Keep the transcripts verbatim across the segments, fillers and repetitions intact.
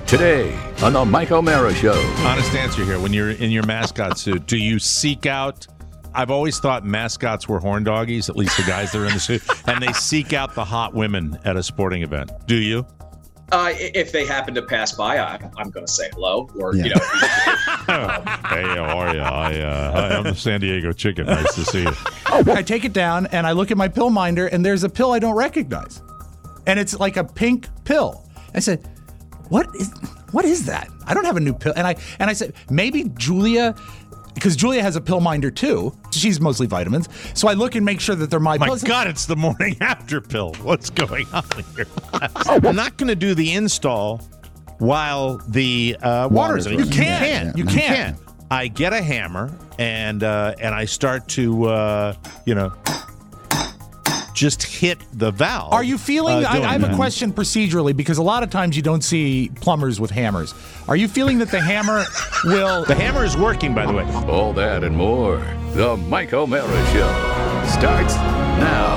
Today on the Mike O'Mara Show. Honest answer here. When you're in your mascot suit, do you seek out... I've always thought mascots were horn doggies, at least the guys that are in the suit, and they seek out the hot women at a sporting event. Do you? Uh, if they happen to pass by, I, I'm going to say hello. Or, Yeah. you know. Hey, how are you? I, uh, hi, I'm the San Diego Chicken. Nice to see you. I take it down and I look at my pill minder and there's a pill I don't recognize. And it's like a pink pill. I said, what is what is that? I don't have a new pill. And I and I said, maybe Julia, because Julia has a pill minder too. She's mostly vitamins. So I look and make sure that they're my, My pills. God, it's the morning after pill. What's going on here? I'm not going to do the install while the uh, water's in. You running. can. You You can. can. I get a hammer and uh, and I start to, uh, you know, just hit the valve. Are you feeling, uh, I, doing I have that. a question procedurally, because a lot of times you don't see plumbers with hammers. Are you feeling that the hammer will... The hammer is working, by the way. All that and more. The Mike O'Mara Show starts now.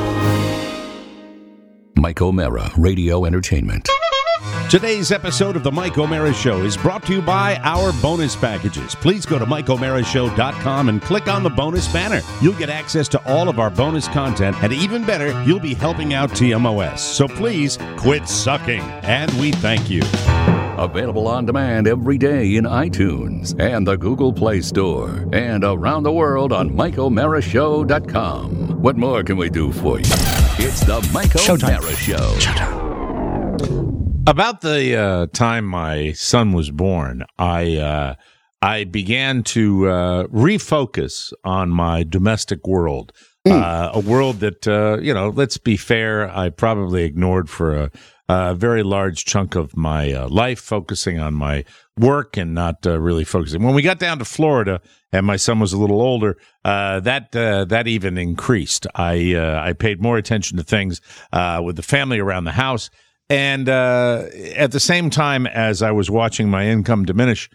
Mike O'Mara Radio Entertainment. Today's episode of the Mike O'Mara Show is brought to you by our bonus packages. Please go to Mike O'Mara Show dot com and click on the bonus banner. You'll get access to all of our bonus content, and even better, you'll be helping out T M O S. So please quit sucking, and we thank you. Available on demand every day in iTunes and the Google Play Store, and around the world on Mike O'Mara Show dot com. What more can we do for you? It's the Mike O'Mara Show. About the uh, time my son was born, I uh, I began to uh, refocus on my domestic world, uh, a world that, uh, you know, let's be fair, I probably ignored for a, a very large chunk of my uh, life, focusing on my work and not uh, really focusing. When we got down to Florida and my son was a little older, uh, that uh, that even increased. I uh, I paid more attention to things uh, with the family around the house. And uh, at the same time as I was watching my income diminish,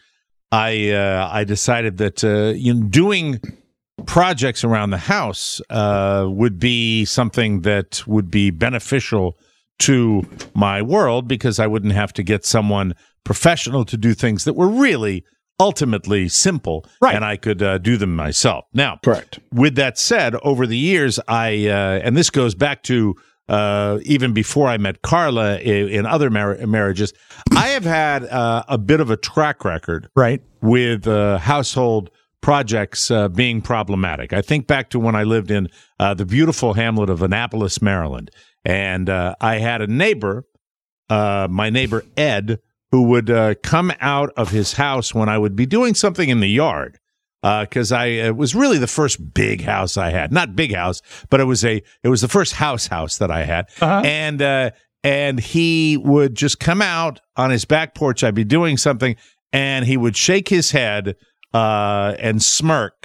I uh, I decided that uh, you know, doing projects around the house uh, would be something that would be beneficial to my world, because I wouldn't have to get someone professional to do things that were really ultimately simple, Right. and I could uh, do them myself. Now, Correct. with that said, over the years, I uh, and this goes back to Uh, even before I met Carla in, in other mar- marriages, I have had uh, a bit of a track record Right. with uh, household projects uh, being problematic. I think back to when I lived in uh, the beautiful hamlet of Annapolis, Maryland, and uh, I had a neighbor, uh, my neighbor Ed, who would uh, come out of his house when I would be doing something in the yard. Because uh, I it was really the first big house I had, not big house, but it was a it was the first house house that I had, Uh-huh. and uh, and he would just come out on his back porch. I'd be doing something, and he would shake his head uh, and smirk,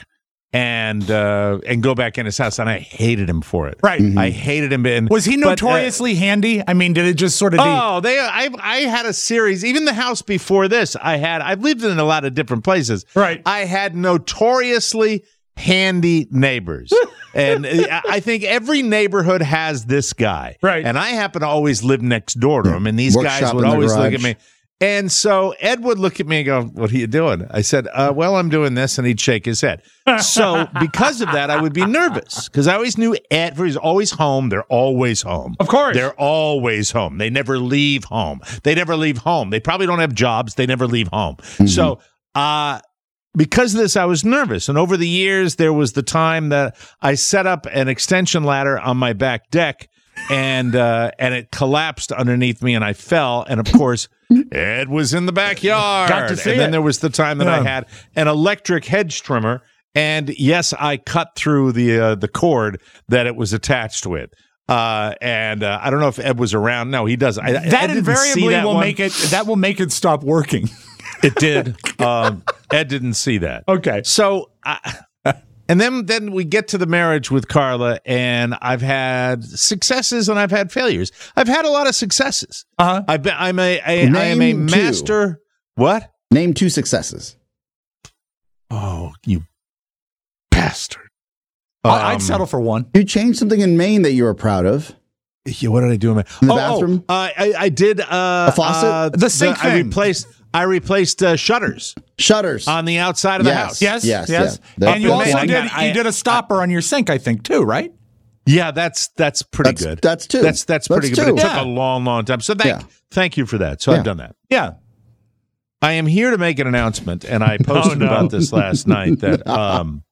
and uh, and go back in his house, and I hated him for it. Right. I hated him. And, Was he but, uh, notoriously handy? I mean, did it just sort of... de- Oh, they! I I had a series. Even the house before this, I had. I've lived in a lot of different places. Right. I had notoriously handy neighbors, and I I think every neighborhood has this guy. Right. And I happen to always live next door to him, and these Workshop guys would in the always look garage. at me. And so Ed would look at me and go, "What are you doing?" I said, uh, "Well, I'm doing this," and he'd shake his head. So because of that, I would be nervous, because I always knew Ed. He's always home. They're always home. Of course. They're always home. They never leave home. They never leave home. They probably don't have jobs. They never leave home. So, uh, because of this, I was nervous. And over the years, there was the time that I set up an extension ladder on my back deck, and uh, and it collapsed underneath me, and I fell. And of course, Ed was in the backyard. Got to see and then it. there was the time that I Yeah. had an electric hedge trimmer. And yes, I cut through the uh, the cord that it was attached with. Uh, and uh, I don't know if Ed was around. No, he doesn't. I, that Ed didn't see invariably that will one. make it... That will make it stop working. It did. Um, Ed didn't see that. Okay. So, I, and then then we get to the marriage with Carla, and I've had successes and I've had failures. I've had a lot of successes. Uh-huh. I've been. I'm a. a I am a Name two. master. What? Name two successes. Oh, you bastard! I- I'd Um, settle for one. You changed something in Maine that you were proud of. Yeah, what did I do in my In the oh, bathroom? Oh, uh, I, I did uh, A faucet? uh, The sink I thing. replaced. I replaced uh, shutters Shutters. on the outside of the Yes. house. Yes, Yes, yes. yeah. And you That's- also I did got- I- you did a stopper on your sink, I think, too, right? Yeah, that's that's pretty That's- good. that's two. That's that's pretty That's good. But it two. took Yeah. a long, long time. So thank Yeah. thank you for that. So Yeah. I've done that. Yeah. I am here to make an announcement, and I posted no. about this last night that um,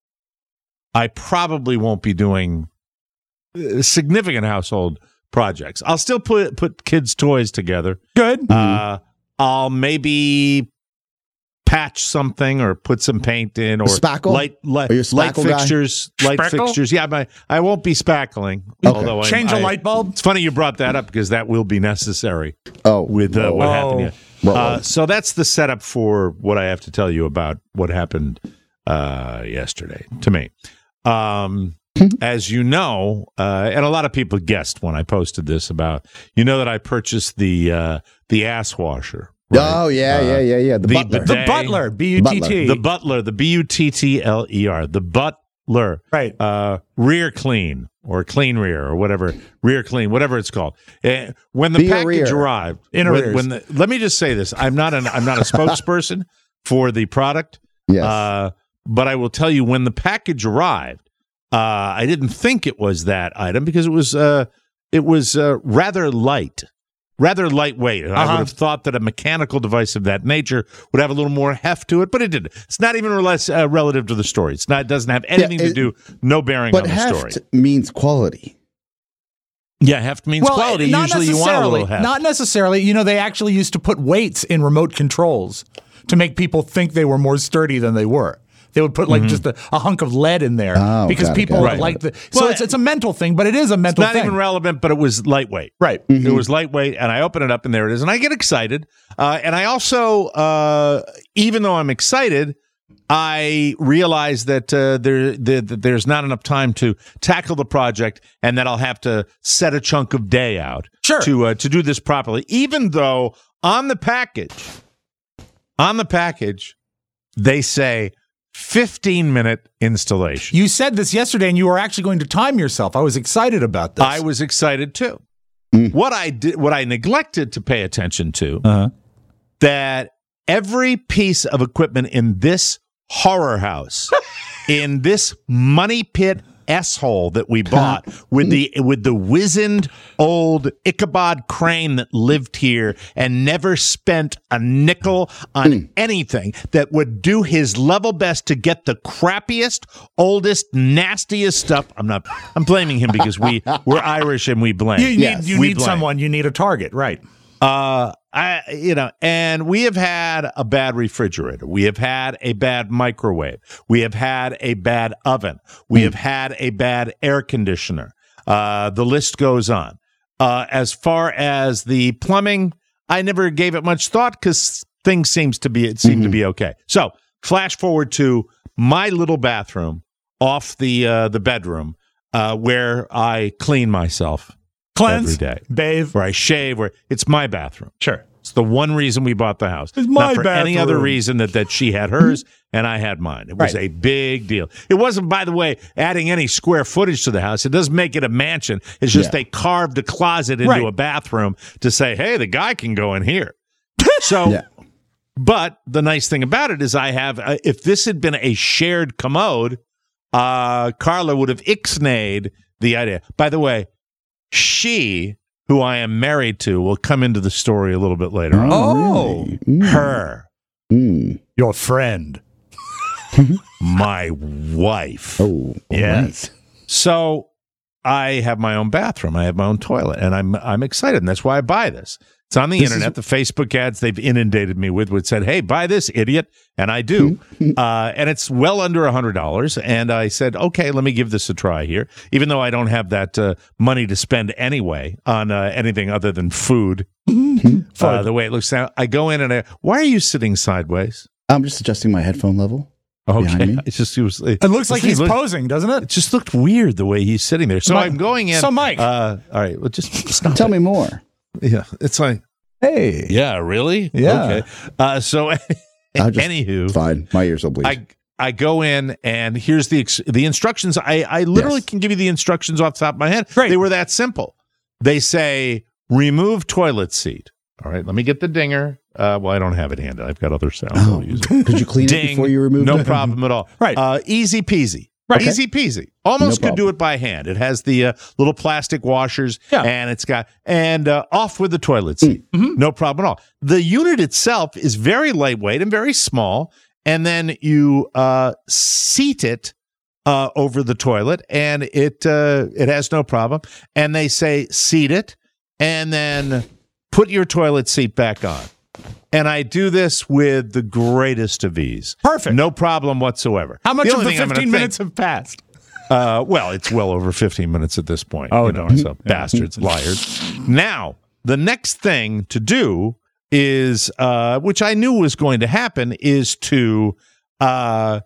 I probably won't be doing uh, significant household projects. I'll still put put kids' toys together. Good. Uh, I'll maybe patch something or put some paint in or Spackle? light light, Are you a light spackle guy? fixtures. Light Spackle? fixtures. Yeah, my, I won't be spackling. Okay. Although I, Change I, a light bulb? It's funny you brought that up because that will be necessary Oh. with uh, what Oh. happened here. Whoa. Uh, so that's the setup for what I have to tell you about what happened uh, yesterday to me. Um, as you know, uh, and a lot of people guessed when I posted this about, you know that I purchased the uh, the ass washer. right? Oh, yeah, yeah, yeah, yeah. The, the butler. bidet. The butler, B U T T. The butler, the B U T T L E R, the butler, Right. Uh, rear clean or clean rear or whatever, rear clean, whatever it's called. Uh, when the Be a package rear. arrived, In when, arrears. when the, let me just say this: I'm not an I'm not a spokesperson for the product, Yes. uh, but I will tell you when the package arrived. Uh, I didn't think it was that item because it was uh, it was uh, rather light. Rather lightweight. And I Uh-huh. would have thought that a mechanical device of that nature would have a little more heft to it, but it didn't. It's not even less uh, relative to the story. It's not. It doesn't have anything it- to do. No bearing but on the heft story. means quality. Yeah, heft means well, quality. not Usually, you want a necessarily. little heft. Not necessarily. You know, they actually used to put weights in remote controls to make people think they were more sturdy than they were. They would put like Mm-hmm. just a, a hunk of lead in there Oh, because got it, people got it. like the. So Well, it's it's a mental thing, but it is a It's mental not thing. even relevant, but it was lightweight. Right. It was lightweight, and I open it up, and there it is, and I get excited. Uh, and I also, uh, even though I'm excited, I realize that uh, there that that there's not enough time to tackle the project, and that I'll have to set a chunk of day out Sure. to uh, to do this properly. Even though on the package, on the package, they say fifteen minute installation. You said this yesterday, and you were actually going to time yourself. I was excited about this. I was excited too. What I did, what I neglected to pay attention to, Uh-huh. that every piece of equipment in this horror house, in this money pit s-hole that we bought with the with the wizened old Ichabod Crane that lived here and never spent a nickel on anything, that would do his level best to get the crappiest, oldest, nastiest stuff. I'm not. I'm blaming him because we we're Irish and we blame. You need Yes. you We need blame. someone. You need a target, right? Uh, I, you know, and we have had a bad refrigerator. We have had a bad microwave. We have had a bad oven. We have had a bad air conditioner. Uh, the list goes on. Uh, as far as the plumbing, I never gave it much thought because things seems to be it seemed to be okay. So flash forward to my little bathroom off the uh, the bedroom uh, where I clean myself Cleanse, every day, bathe. where I shave, where it's my bathroom. Sure. It's the one reason we bought the house. It's my Not for any other bathroom. reason that, that she had hers and I had mine. It was Right. a big deal. It wasn't, by the way, adding any square footage to the house. It doesn't make it a mansion. It's just Yeah. they carved a closet into Right. a bathroom to say, hey, the guy can go in here. So, Yeah. but the nice thing about it is I have, uh, if this had been a shared commode, uh, Carla would have ixnayed the idea. By the way, she, who I am married to, will come into the story a little bit later on. Oh. really? Mm. Her, Mm. Your friend. my wife. Oh, Yes. So I have my own bathroom. I have my own toilet, and I'm I'm excited, and that's why I buy this. It's on the This internet. The Facebook ads they've inundated me with would said, "Hey, buy this, idiot," and I do. uh, and it's well under a hundred dollars. And I said, "Okay, let me give this a try here." Even though I don't have that uh, money to spend anyway on uh, anything other than food. uh, the way it looks now, I go in and I. Why are you sitting sideways? I'm just adjusting my headphone level. Behind Okay, me? it's just it was. It looks like he's look, posing, doesn't It it? just looked weird the way he's sitting there. So Mike- I'm going in. so Mike. uh, all right, well, just stop. Tell it. me more. Yeah, it's like, Hey. yeah, really? Yeah. Okay. Uh, so, I just- anywho, Fine. My ears will bleed. I I go in and here's the ex- the instructions. I I literally Yes. can give you the instructions off the top of my head. Great. They were that simple. they say remove toilet seat. All right, let me get the dinger. Uh, well, I don't have it handy. I've got other sounds. Oh, I'll use it. Did you clean Ding, it before you removed no it? problem at all. Right. Uh, easy peasy. Right. Easy peasy. Almost No could do it by hand. It has the uh, little plastic washers, Yeah. and it's got and uh, off with the toilet seat. Mm-hmm. No problem at all. The unit itself is very lightweight and very small, and then you uh, seat it uh, over the toilet, and it uh, it has no problem. And they say seat it, and then put your toilet seat back on. And I do this with the greatest of ease. Perfect. No problem whatsoever. How much The of only the thing I'm gonna fifteen minutes think- have passed? uh, well, it's well over fifteen minutes at this point. Oh, you know, darn. so bastards, liars. Now, the next thing to do is, uh, which I knew was going to happen, is to uh,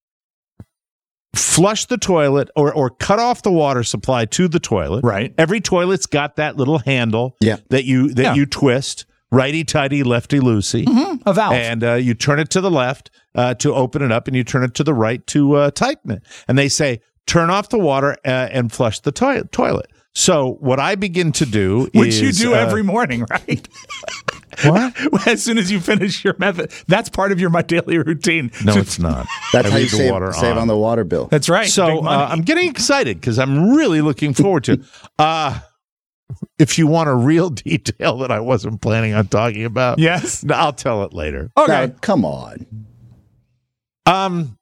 flush the toilet or or cut off the water supply to the toilet. Right. Every toilet's got that little handle Yeah. that you that Yeah. you twist, righty tighty, lefty loosey. A valve. And uh, you turn it to the left uh, to open it up, and you turn it to the right to uh, tighten it. And they say, turn off the water uh, and flush the toi- toilet. So what I begin to do Which is... you do uh, every morning, right? What? As soon as you finish your method. That's part of your my daily routine. No, So- it's not. That's I how you leave the save, water save on. the water bill. That's right. So Big uh, money. I'm getting excited because I'm really looking forward to it. Uh, if you want a real detail that I wasn't planning on talking about, Yes. I'll tell it later. Okay. Now, come on. Um,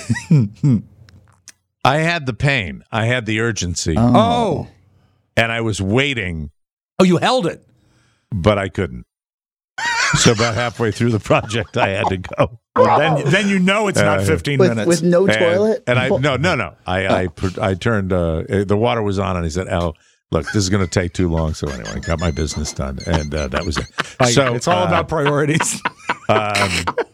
I had the pain. I had the urgency. Oh. And I was waiting, Oh, you held it. but I couldn't. So about halfway through the project, I had to go. Well, then, then you know it's not Uh, fifteen With, minutes. with no And- toilet? And I no no no. I I put- I turned. Uh, the water was on, and he said, "Oh, look, this is going to take too long." So anyway, I got my business done, and uh, that was it. Like, So it's all uh, about priorities. Um,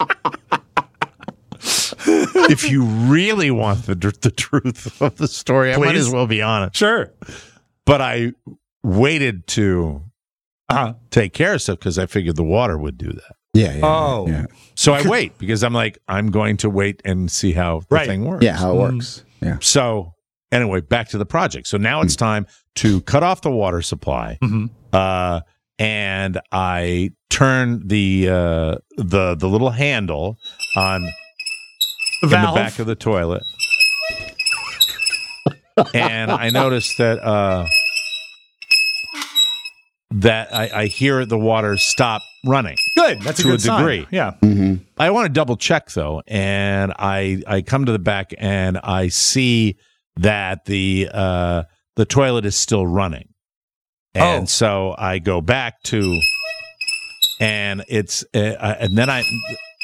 if you really want the the truth of the story, I might Please. as well be honest. Sure. But I waited to Uh-huh. take care of stuff because I figured the water would do that. Yeah, yeah. Oh. Yeah, So I wait because I'm like, I'm going to wait and see how the Right. thing works. yeah how it works. Yeah. So anyway, back to the project. So now it's time to cut off the water supply, Mhm. uh, and I turn the uh, the the little handle on The in valve. the back of the toilet, and I noticed that uh, that I, I hear the water stop running. Good. That's a to a good sign. degree. Yeah. Mm-hmm. I want to double check though, and I I come to the back and I see that the uh, the toilet is still running, and Oh. so I go back to, and it's uh, and then I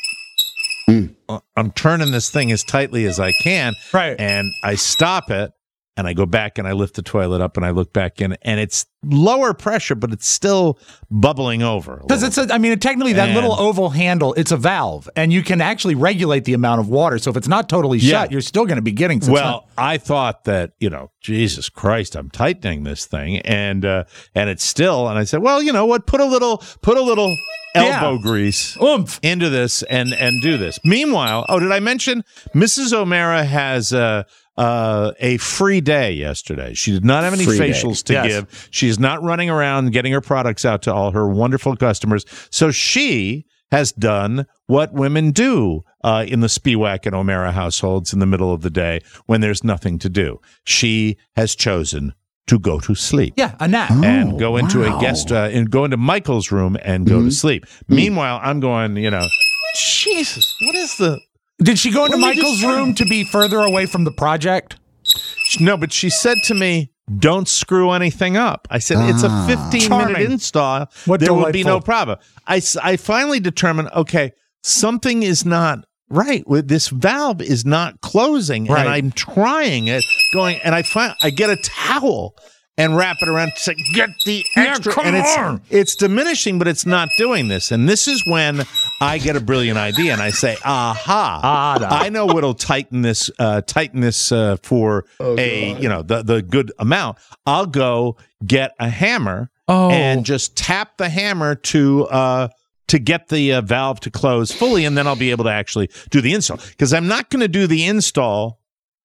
Mm. I'm turning this thing as tightly as I can, Right. and I stop it. And I go back and I lift the toilet up and I look back in, and it's lower pressure, but it's still bubbling over. a Because little. it's, a, I mean, technically that And- little oval handle, it's a valve, and you can actually regulate the amount of water. So if it's not totally Yeah. shut, you're still going to be getting some. Well, I thought that, you know, Jesus Christ, I'm tightening this thing, and uh, and it's still. And I said, well, you know what? Put a little, put a little elbow Yeah. grease oomph. into this, and and do this. Meanwhile, oh, did I mention Missus O'Mara has uh, uh, a free day yesterday? She did not have any Free day. facials to Yes. give. She is not running around getting her products out to all her wonderful customers. So she has done what women do uh, in the Spiewak and O'Mara households in the middle of the day when there's nothing to do. She has chosen to go to sleep. Yeah, a nap. And Oh, go into wow. a guest uh, and go into Michael's room and go to sleep. Meanwhile, I'm going, you know, Jesus, what is the Did she go into What did you Michael's say? room to be further away from the project? no? But she said to me, "Don't screw anything up." I said, "It's a Ah. fifteen minute Charming. install. What there will be no delightful. problem." I s- I finally determined, okay, something is not right with this valve is not closing, Right. and I'm trying it, going, and I find I get a towel and wrap it around to say, get the Yeah, extra, come and it's on. it's diminishing, but it's not doing this. And this is when I get a brilliant idea, and I say, "Aha! Ah, da. I know what'll tighten this, uh, tighten this uh, for a you know the the good amount. I'll go get a hammer Oh. and just tap the hammer to." Uh, to get the uh, valve to close fully, and then I'll be able to actually do the install. Because I'm not going to do the install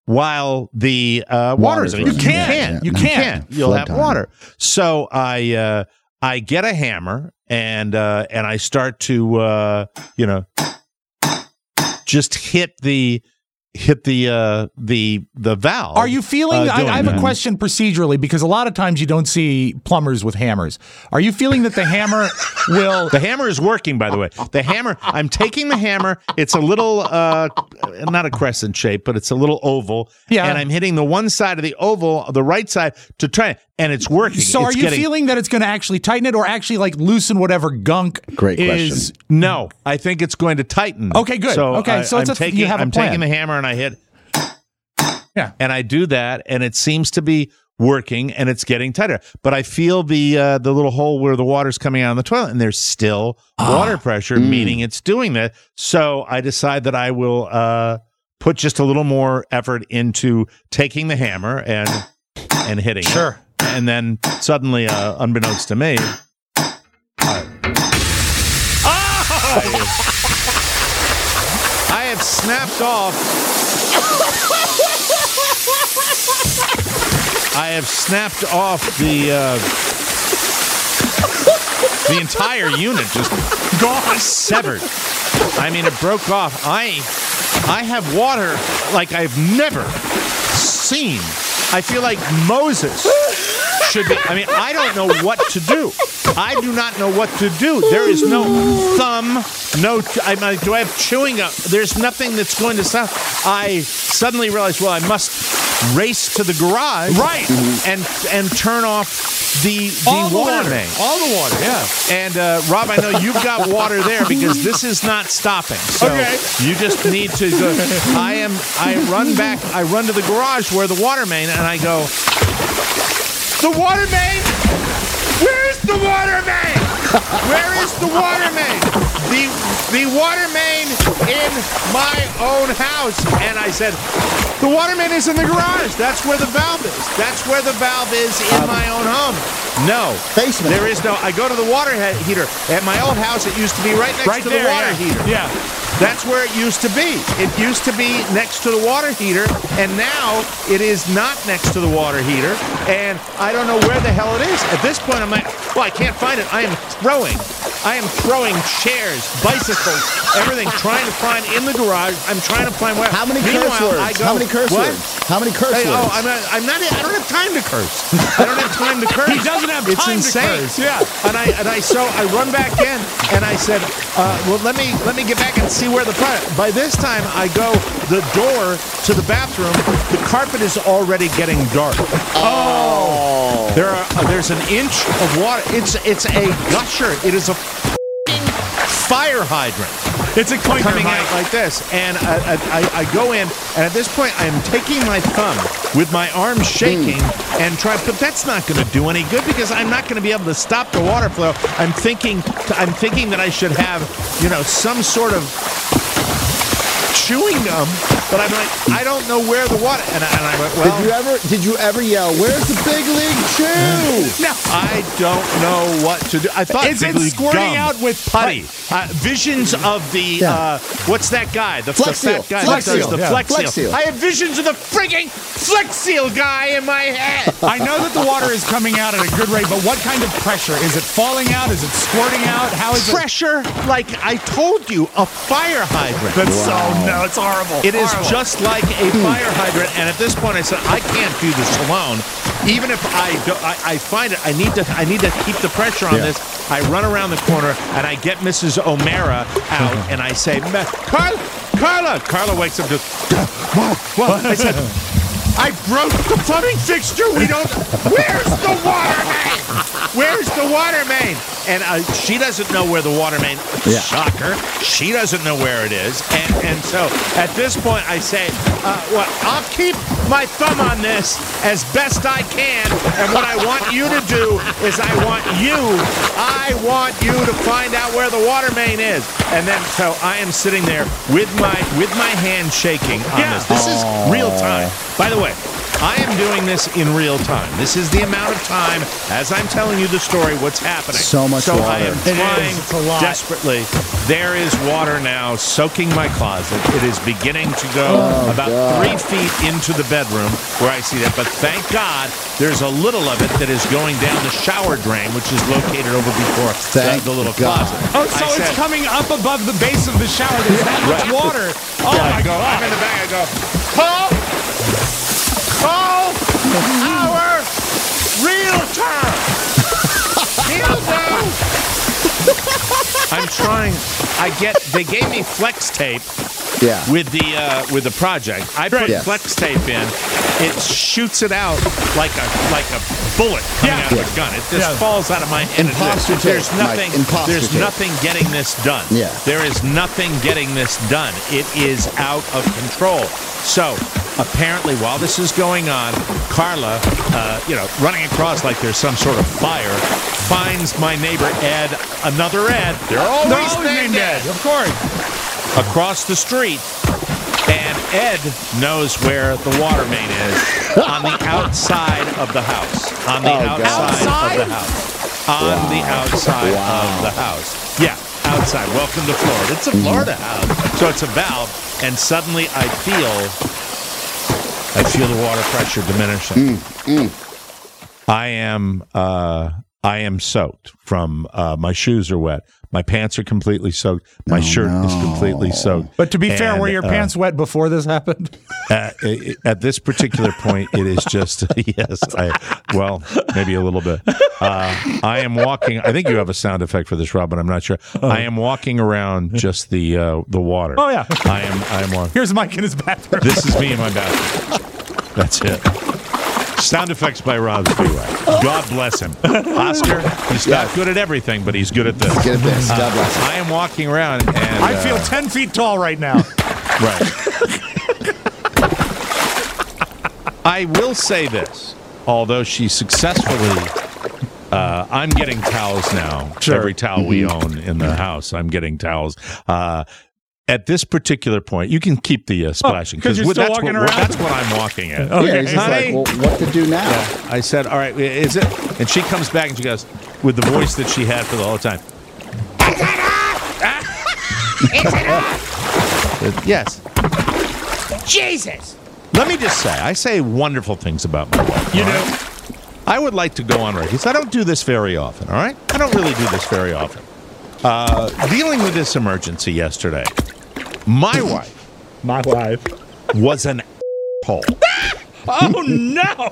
while the uh, water's Water's running. running. You can't. You You can't. You'll Flood have time. water. So I uh, I get a hammer and uh, and I start to uh, you know just hit the hit the uh, the the valve. Are you feeling? uh, I, doing I have that. a question procedurally because a lot of times you don't see plumbers with hammers. Are you feeling that the hammer will? The hammer is working, by the way. The hammer, I'm taking the hammer. It's a little, uh, not a crescent shape, but it's a little oval. Yeah. And I'm hitting the one side of the oval, the right side, to try, and it's working. So It's are you getting- feeling that it's going to actually tighten it or actually like loosen whatever gunk Great is? question. No, I think it's going to tighten. Okay, good. So Okay, I- so it's I'm a- taking, you have a I'm plan. taking the hammer and I hit, Yeah. and I do that, and it seems to be working, and it's getting tighter. But I feel the uh, the little hole where the water's coming out of the toilet, and there's still Ah. water pressure, Mm. meaning it's doing that. So I decide that I will uh, put just a little more effort into taking the hammer and and hitting it. Sure. And then suddenly, uh, unbeknownst to me, I have snapped off. I have snapped off the uh, the entire unit, just gone, severed. I mean, it broke off. I I have water like I've never seen. I feel like Moses should be. I mean, I don't know what to do. I do not know what to do. There is no thumb, no. I mean, do I have chewing gum? There's nothing that's going to stop. I suddenly realized, well, I must race to the garage, Right. and and turn off the the All the water water. main. All the water. Yeah. And uh, Rob, I know you've got water there because this is not stopping. So Okay. you just need to go. I am. I run back. I run to the garage where the water main, and I go. The water main. Where's the water main? Where is the water main? The the water main in my own house. And I said, the water main is in the garage. That's where the valve is. That's where the valve is in my own home. No. Basement. There is no. I go to the water he- heater. At my old house, it used to be right next Right to there. the water yeah. heater. Yeah. That's where it used to be. It used to be next to the water heater, and now it is not next to the water heater, and I don't know where the hell it is. At this point, I'm like, well, I can't find it. I am throwing. I am throwing chairs, bicycles, everything, trying to find in the garage. I'm trying to find where. How many Meanwhile, curse words? I go, How many curse what? words? How many curse Hey, words? oh, I'm not, I'm not. I don't have time to curse. I don't have time to curse. He doesn't have it's time to insane. curse, yeah. And I and I so I run back in and I said, uh, well, let me let me get back and see where the front. By this time, I go the door to the bathroom. The carpet is already getting dark. oh. There are uh, there's an inch of water. It's it's a gusher. It is a f***ing fire hydrant. It's a clinker, Coming Mike. out like this, and I, I, I go in, and at this point, I'm taking my thumb with my arm shaking and try. But that's not going to do any good because I'm not going to be able to stop the water flow. I'm thinking, I'm thinking that I should have, you know, some sort of chewing gum, but I'm like, I don't know where the water. And I, and I went, well, Did you ever? Did you ever yell? Where's the big league chew? No. I don't know what to do. I thought Is it Big League squirting gum. out with putty? Uh, visions of the Yeah. uh, what's that guy? The, Flex the fat Seal. guy Flex that does Seal. the Yeah. Flex, Flex Seal. Seal. I have visions of the frigging Flex Seal guy in my head. I know that the water is coming out at a good rate, but what kind of pressure? Is it falling out? Is it squirting out? How is it? Pressure, like I told you, a fire hydrant. That's so no, it's horrible. It is Horrible. just like a fire hydrant, and at this point, I said, I can't do this alone. Even if I do, I, I find it, I need to, I need to keep the pressure on Yeah. this. I run around the corner and I get Missus O'Mara out, and I say, "Ma- Carla, Carla, Carla wakes up just, what? What? I said, I broke the plumbing fixture. We don't. Where's the water main? Where's the water main? And uh, she doesn't know where the water main. Yeah. Shocker. She doesn't know where it is. And and so at this point, I say, uh, well, I'll keep my thumb on this as best I can. And what I want you to do is, I want you, I want you to find out where the water main is. And then so I am sitting there with my with my hand shaking on Yeah. this. This is real time. By the way, I am doing this in real time. This is the amount of time as I'm telling you the story, what's happening. So much so water. I am It trying is. It's a lot. desperately. There is water now soaking my closet. It is beginning to go Oh, about God. three feet into the bedroom where I see that. But thank God there's a little of it that is going down the shower drain, which is located over before Thank the, the little God. closet. Oh, so I it's said- coming up above the base of the shower. There's that much Right. water. Oh, Yeah, my I go, God. I'm in the bag. I go, call, call our realtor. He'll know. I'm trying. I get. They gave me flex tape Yeah. with the uh, with the project. I put Yes. flex tape in. It shoots it out like a like a bullet coming Yeah. out of Yeah. a gun. It just Yeah. falls out of my hand. Imposter tape, There's Mike, nothing. imposter there's tape. nothing getting this done. Yeah. There is nothing getting this done. It is out of control. So apparently, while this is going on, Carla, uh, you know, running across like there's some sort of fire, finds my neighbor Ed, another Ed. They're always, They're always named named Ed. Ed, of course. Across the street. And Ed knows where the water main is on the outside of the house. On the Oh, God. outside, of the house. On the outside of the house. Yeah, outside. Welcome to Florida. It's a Florida house. So it's a valve. And suddenly I feel I feel the water pressure diminishing. I am uh, I am soaked from uh, my shoes are wet. My pants are completely soaked. My shirt is completely soaked. But to be fair, And, were your uh, pants wet before this happened? uh, i- at this particular point, it is just yes. I, well, maybe a little bit. Uh, I am walking. I think you have a sound effect for this, Rob, but I'm not sure. I am walking around just the uh, the water. Oh, yeah. I am. I am walking. Here's Mike in his bathroom. This is me in my bathroom. That's it. Sound effects by Rob Spiewak. God bless him. Oscar, he's not good at everything, but he's good at this. Get at this. God bless you. I am walking around and I feel uh, ten feet tall right now. right. I will say this, although she successfully, uh, I'm getting towels now. Sure. Every towel we own in the house, I'm getting towels. Uh, at this particular point, you can keep the uh, splashing 'cause you're what- still that's walking what, around? That's what I'm walking at. Yeah, he's just Honey? like, well, what to do now? I said, all right, is it? And she comes back and she goes, with the voice that she had for the whole time. Is it on? Is it on? Yes. Jesus. Let me just say, I say wonderful things about my wife. You all know, right? I would like to go on record because I don't do this very often, all right? I don't really do this very often. Uh, dealing with this emergency yesterday, my wife my wife. was an asshole. Oh, no.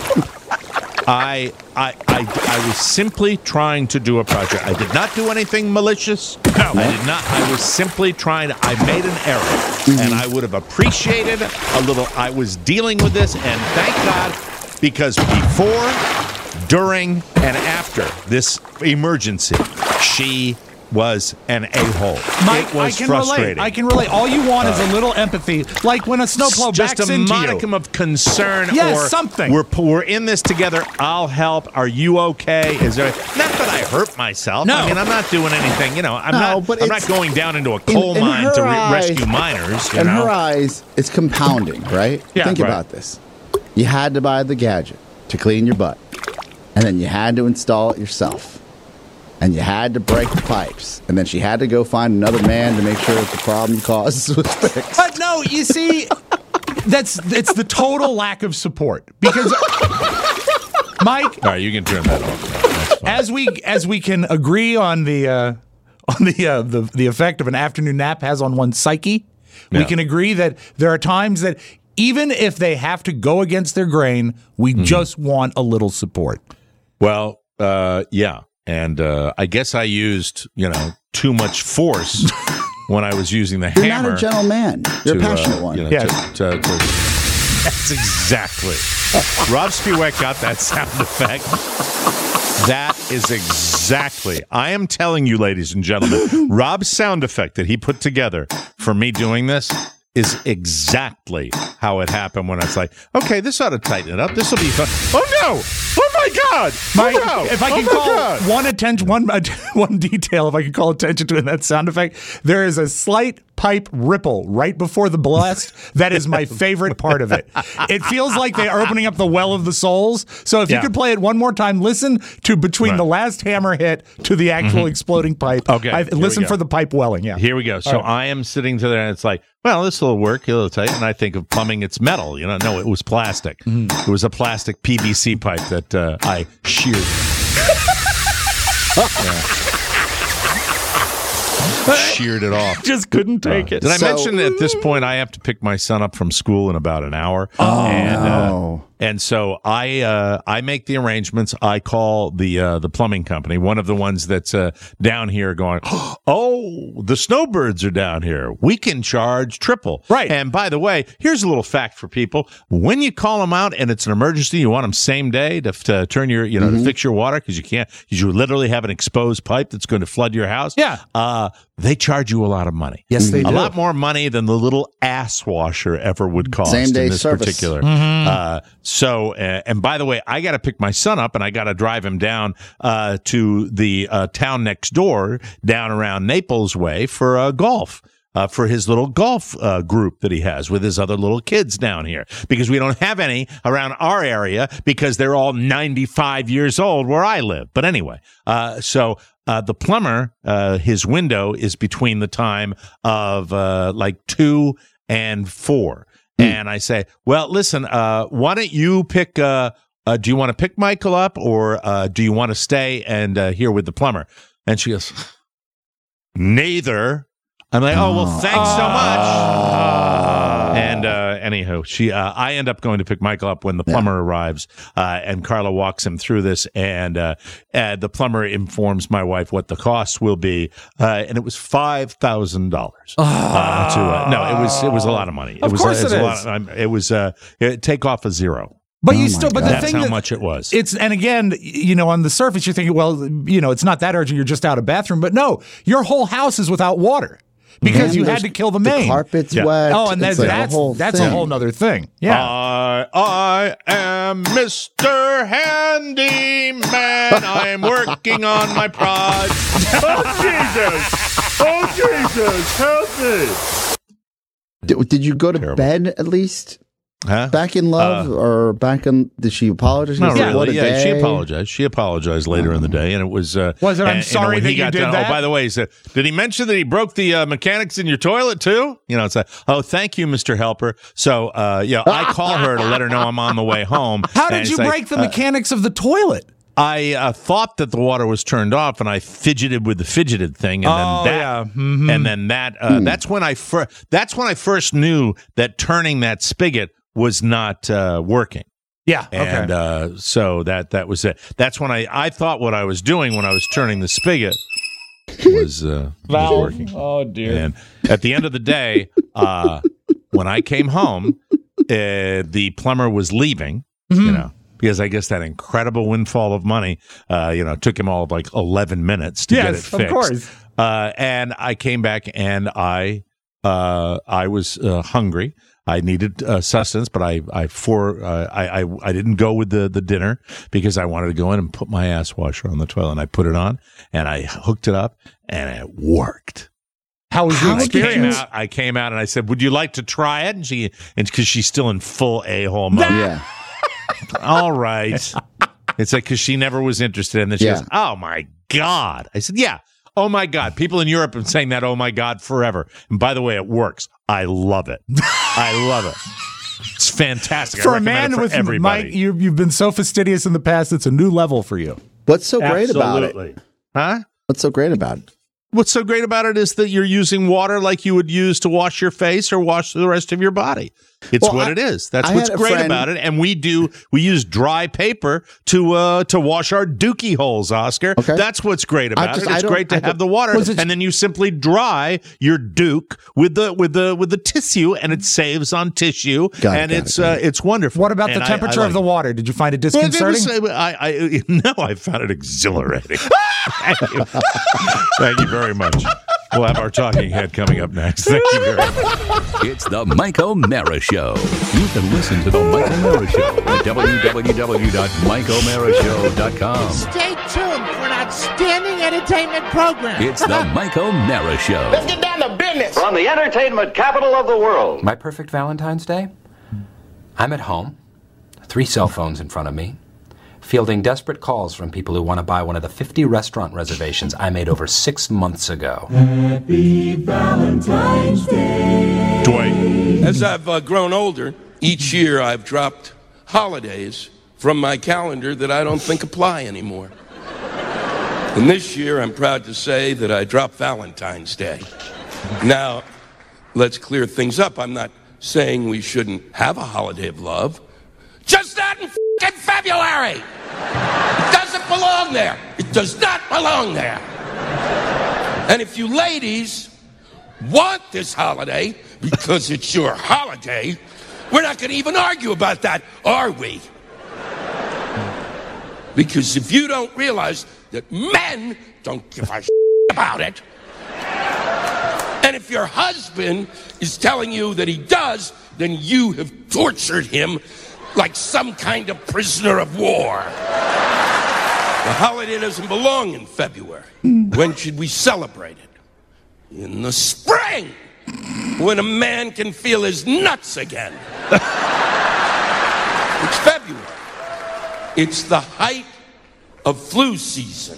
I, I, I, I was simply trying to do a project. I did not do anything malicious. No. I did not. I was simply trying to, I made an error. And I would have appreciated a little, I was dealing with this, and thank God, because before, during, and after this emergency, she was an a-hole. Mike, it was I can frustrating. relate. I can relate. All you want is a little empathy, like when a snowplow just backs a into modicum you. of concern Yes, or something. We're we're in this together. I'll help. Are you okay? Is there not that I hurt myself? No. I mean, I'm not doing anything. You know, I'm No, not. but I'm it's- not going down into a coal in mine her to re- eyes- rescue miners. You In know, her eyes, it's compounding, right? Yeah, Think right. about this. You had to buy the gadget to clean your butt, and then you had to install it yourself, and you had to break the pipes, and then she had to go find another man to make sure that the problem you caused was fixed. But no, you see, that's it's the total lack of support because Mike, all right, you can turn that off. now. That's fine. as we as we can agree on the uh, on the, uh, the the effect of an afternoon nap has on one's psyche, we Yeah. can agree that there are times that even if they have to go against their grain, we Mm-hmm. just want a little support. Well, uh, yeah, and uh, I guess I used you know too much force when I was using the You're hammer. not a gentleman. You're a to, uh, passionate one. you know, Yeah. to- to- to- that's exactly. Rob Spiewak got that sound effect. That is exactly. I am telling you, ladies and gentlemen, Rob's sound effect that he put together for me doing this is exactly how it happened when I was like, okay, this ought to tighten it up. This will be fun. Oh, no. Oh, my God. Mike, oh, no. if I oh, can my call God. one attention, one uh, one detail, if I can call attention to in that sound effect, there is a slight pipe ripple right before the blast, that is my favorite part of it. It feels like they're opening up the well of the souls. So if Yeah. you could play it one more time, listen to between Right. the last hammer hit to the actual Mhm. exploding pipe. Okay, I, here we listen go. for the pipe welling. Yeah. Here we go. So right. I am sitting to there, and it's like, well, this will work. It'll tell you. And I think of plumbing, it's metal. You know, no, it was plastic. Mm-hmm. It was a plastic P V C pipe that uh, I sheared. Yeah. Sheared it off. Just couldn't take it. Did I So- mention that at this point I have to pick my son up from school in about an hour? Oh, and, uh, no. and so I uh, I make the arrangements. I call the uh, the plumbing company, one of the ones that's uh, down here, going, oh, the snowbirds are down here. We can charge triple. Right. And by the way, here's a little fact for people: when you call them out and it's an emergency, you want them same day to, to turn your you know Mm-hmm. to fix your water because you can't because you literally have an exposed pipe that's going to flood your house. Yeah. Uh, they charge you a lot of money. Yes, they a do. lot more money than the little ass washer ever would cost Same day in this service. particular. Mm-hmm. Uh, so, uh, and by the way, I got to pick my son up and I got to drive him down uh, to the uh, town next door, down around Naples way for uh, golf. Uh, for his little golf uh, group that he has with his other little kids down here, because we don't have any around our area because they're all ninety-five years old where I live. But anyway, uh, so uh, the plumber, uh, his window is between the time of uh, like two and four. And I say, well, listen, uh, why don't you pick, uh, uh, do you want to pick Michael up or uh, do you want to stay and uh, here with the plumber? And she goes, neither. I'm like, oh, well, thanks so much. And uh, anywho, she, uh, I end up going to pick Michael up when the plumber arrives, uh, and Carla walks him through this, and uh, uh, the plumber informs my wife what the costs will be, uh, and it was five thousand dollars. Uh, to uh, no, it was it was a lot of money. It Of was, course it was it a lot is. of, um, it was uh, it, take off a zero. But Oh you my still, but God. the That's thing how that, much it was. It's and again, you know, on the surface, you're thinking, well, you know, it's not that urgent. You're just out of bathroom, but no, your whole house is without water because And you had there's- to kill the The main. carpet's Yeah. wet. Oh, and that's It's like that's a whole that's thing. a whole nother thing. Yeah. I, I am Mister Handyman. I am working on my project. Oh, Jesus. Oh, Jesus. Help me. Did, did you go to Terrible. bed at least? Huh? Back in love or back in? Did she apologize? Not She said, "What a really. Yeah, she day." apologized. She apologized later in the day, and it was. Uh, Was it, "I'm and, you know, sorry when that he you got did done- that"? Oh, by the way, he said, did he mention that he broke the uh, mechanics in your toilet too? You know, it's like, oh, thank you, Mister Helper. So, uh, yeah, I call her to let her know I'm on the way home. How and did it's you like, break the uh, mechanics of the toilet? I uh, thought that the water was turned off, and I fidgeted with the fidgeted thing, and Oh, then that, yeah. Mhm. and then that. Uh, That's when I fir- That's when I first knew that turning that spigot was not uh, working. Yeah. And okay. uh, so that that was it. That's when I, I thought what I was doing when I was turning the spigot was, uh, was working. Oh dear. And at the end of the day, uh, when I came home, uh, the plumber was leaving, you know, because I guess that incredible windfall of money, uh, you know, took him all of like eleven minutes to get it Yes, fixed. of course. Uh, and I came back and I, uh, I was uh, hungry. I needed uh, sustenance, but I I for uh, I, I I didn't go with the the dinner because I wanted to go in and put my ass washer on the toilet. And I put it on and I hooked it up and it worked. How was your I came experience? out. I came out and I said, "Would you like to try it?" And she and because she's still in full a hole mode. Yeah. All right. It's like because she never was interested, and then she Yeah. goes, "Oh my god!" I said, "Yeah." Oh my God. People in Europe have been saying that, oh my God, forever. And by the way, it works. I love it. I love it. It's fantastic. I For a recommend man it for with everybody. Mike, you, you've been so fastidious in the past. It's a new level for you. What's so great about it? Absolutely. Huh? What's so great about it? What's so great about it is that you're using water like you would use to wash your face or wash the rest of your body. It's Well, what I- it is. That's I what's had a great friend- about it. And we do we use dry paper to uh to wash our dookie holes, Oscar. Okay. That's what's great about just- it. I It's don't- great to I have don't- the water, Was it- and then you simply dry your duke with the with the with the tissue, and it saves on tissue, Got it, and got it's it, got uh, it's wonderful. What about And the I- temperature I of the like water? Did you find it it. Well, it disconcerting? was, I, I no, I found it exhilarating. Thank you. Thank you very much. We'll have our talking head coming up next. Thank you very much. It's the Mike O'Mara Show. You can listen to the Mike O'Mara Show at w w w dot mike o'mara show dot com. Stay tuned for that outstanding entertainment program. It's the Mike O'Mara Show. Let's get down to business. From the entertainment capital of the world. My perfect Valentine's Day? I'm at home, three cell phones in front of me, fielding desperate calls from people who want to buy one of the fifty restaurant reservations I made over six months ago. Happy Valentine's Day. Dwayne. As I've uh, grown older, each year I've dropped holidays from my calendar that I don't think apply anymore. And this year I'm proud to say that I dropped Valentine's Day. Now, let's clear things up. I'm not saying we shouldn't have a holiday of love. Just not in f***ing February! It doesn't belong there. It does not belong there. And if you ladies want this holiday because it's your holiday, we're not going to even argue about that, are we? Because if you don't realize that men don't give a shit about it, and if your husband is telling you that he does, then you have tortured him like some kind of prisoner of war. The holiday doesn't belong in February. When should we celebrate it? In the spring, when a man can feel his nuts again. It's February. It's the height of flu season.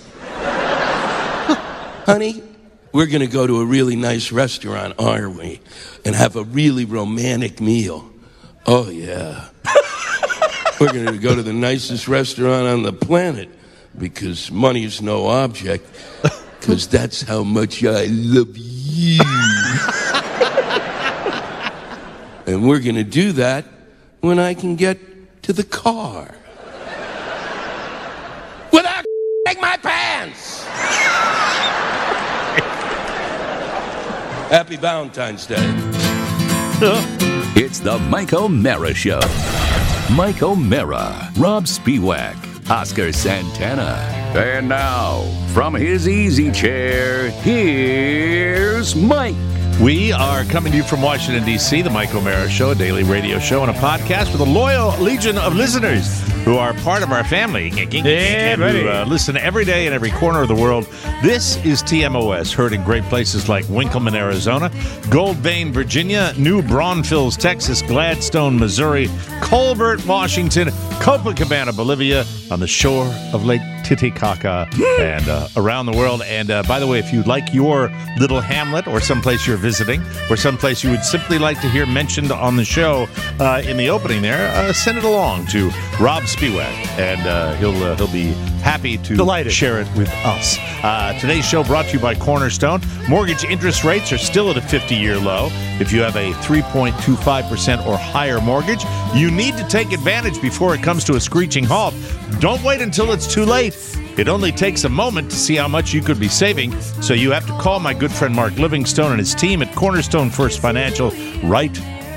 Honey, we're going to go to a really nice restaurant, aren't we? And have a really romantic meal. Oh, yeah. We're going to go to the nicest restaurant on the planet because money is no object, because that's how much I love you. And we're going to do that when I can get to the car. Without f***ing my pants! Happy Valentine's Day. It's the Mike O'Mara Show. Mike O'Mara, Rob Spiewak, Oscar Santana. And now, from his easy chair, here's Mike. We are coming to you from Washington, D C, the Mike O'Mara Show, a daily radio show and a podcast with a loyal legion of listeners who are part of our family and who uh, listen every day in every corner of the world. This is T M O S, heard in great places like Winkleman, Arizona, Gold Vein, Virginia, New Braunfels, Texas, Gladstone, Missouri, Colbert, Washington, Copacabana, Bolivia, on the shore of Lake Titicaca, and uh, around the world. And uh, by the way, if you'd like your little hamlet or someplace you're visiting or someplace you would simply like to hear mentioned on the show uh, in the opening there, uh, send it along to Rob Spiewak, and uh, he'll uh, he'll be happy to Delighted. share it with us. Uh, today's show brought to you by Cornerstone. Mortgage interest rates are still at a fifty-year low. If you have a three point two five percent or higher mortgage, you need to take advantage before it comes to a screeching halt. Don't wait until it's too late. It only takes a moment to see how much you could be saving, so you have to call my good friend Mark Livingstone and his team at Cornerstone First Financial right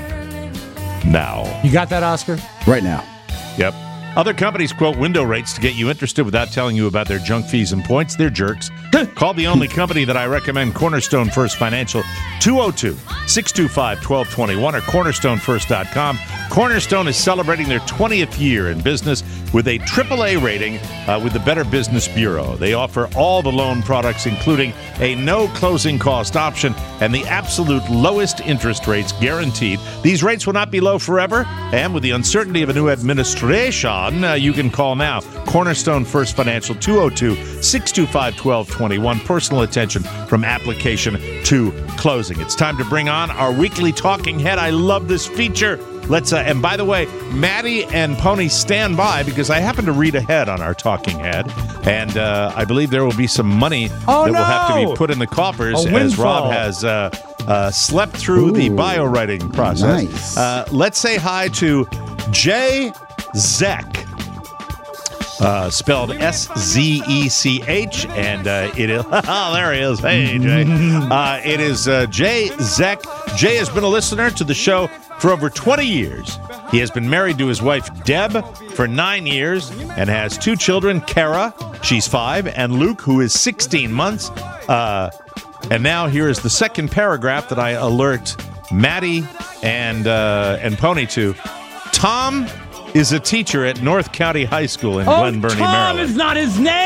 now. You got that, Oscar? Right now. Yep. Other companies quote window rates to get you interested without telling you about their junk fees and points. They're jerks. Call the only company that I recommend, Cornerstone First Financial, two oh two, six two five, one two two one or cornerstone first dot com. Cornerstone is celebrating their twentieth year in business with a triple A rating uh, with the Better Business Bureau. They offer all the loan products, including a no closing cost option and the absolute lowest interest rates guaranteed. These rates will not be low forever, and with the uncertainty of a new administration, uh, you can call now. Cornerstone First Financial, two oh two, six two five, one two two one. Personal attention from application to closing. It's time to bring on our weekly talking head. I love this feature. Let's, uh, and by the way, Maddie and Pony stand by because I happen to read ahead on our talking head, and uh, I believe there will be some money oh, that no! will have to be put in the coffers A as Rob windfall. has uh, uh, slept through Ooh, the bio writing process. nice. Uh, let's say hi to Jay Zeck. Uh, spelled S Z E C H, and uh, it is, oh, there he is. Hey, Jay. Uh, it is uh, Jay Zeck. Jay has been a listener to the show for over twenty years. He has been married to his wife, Deb, for nine years and has two children, Kara, she's five, and Luke, who is sixteen months. Uh, and now here is the second paragraph that I alert Maddie and, uh, and Pony to. Tom is a teacher at North County High School in Oh, Glen Burnie, Tom Maryland. is not his name. Oh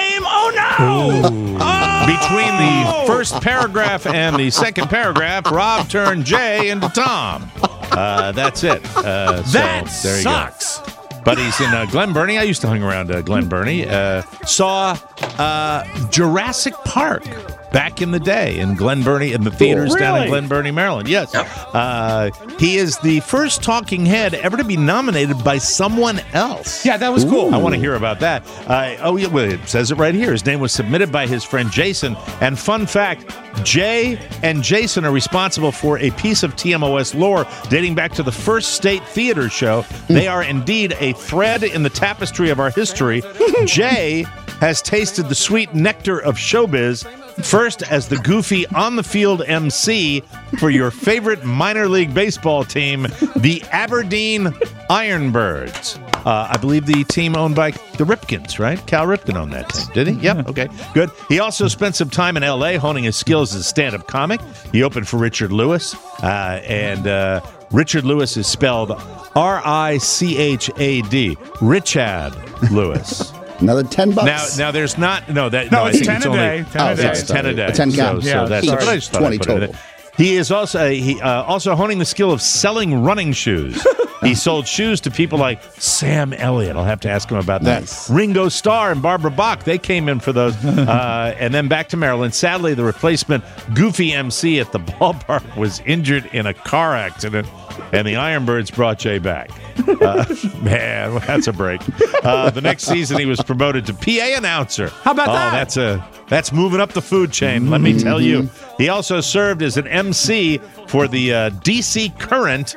Oh, no! Oh! Between the first paragraph and the second paragraph, Rob turned Jay into Tom. Uh, that's it. Uh, so, that there you sucks. Go. But he's in uh, Glen Burnie. I used to hang around uh, Glen Burnie. Uh, saw uh, Jurassic Park back in the day in Glen Burnie, in the theaters really? down in Glen Burnie, Maryland. Yes. Uh, he is the first talking head ever to be nominated by someone else. Yeah, that was cool. I want to hear about that. Uh, oh, yeah, well, it says it right here. His name was submitted by his friend Jason. And fun fact, Jay and Jason are responsible for a piece of T M O S lore dating back to the first state theater show. They are indeed a thread in the tapestry of our history. Jay has tasted the sweet nectar of showbiz, first as the goofy on-the-field M C for your favorite minor league baseball team, the Aberdeen Ironbirds. Uh, I believe the team owned by the Ripkins, right? Cal Ripken owned that team, did he? Yeah, okay, good. He also spent some time in L A honing his skills as a stand-up comic. He opened for Richard Lewis, uh, and uh, Richard Lewis is spelled R I C H A D, Richard Lewis. Another ten bucks. Now, now there's not no that no, no it's I think ten it's a only, day. Ten oh, a day. It's ten a day. ten so, count. so that's Each but I just thought twenty I'd put it in total. there. He is also he uh, also honing the skill of selling running shoes. He sold shoes to people like Sam Elliott. I'll have to ask him about that. Nice. Ringo Starr and Barbara Bach, they came in for those. Uh, and then back to Maryland. Sadly, the replacement goofy M C at the ballpark was injured in a car accident, and the Ironbirds brought Jay back. Uh, man, that's a break. Uh, the next season, he was promoted to P A announcer. How about oh, that? Oh, that's a that's moving up the food chain. Let me tell you. He also served as an M C for the uh, D C Current,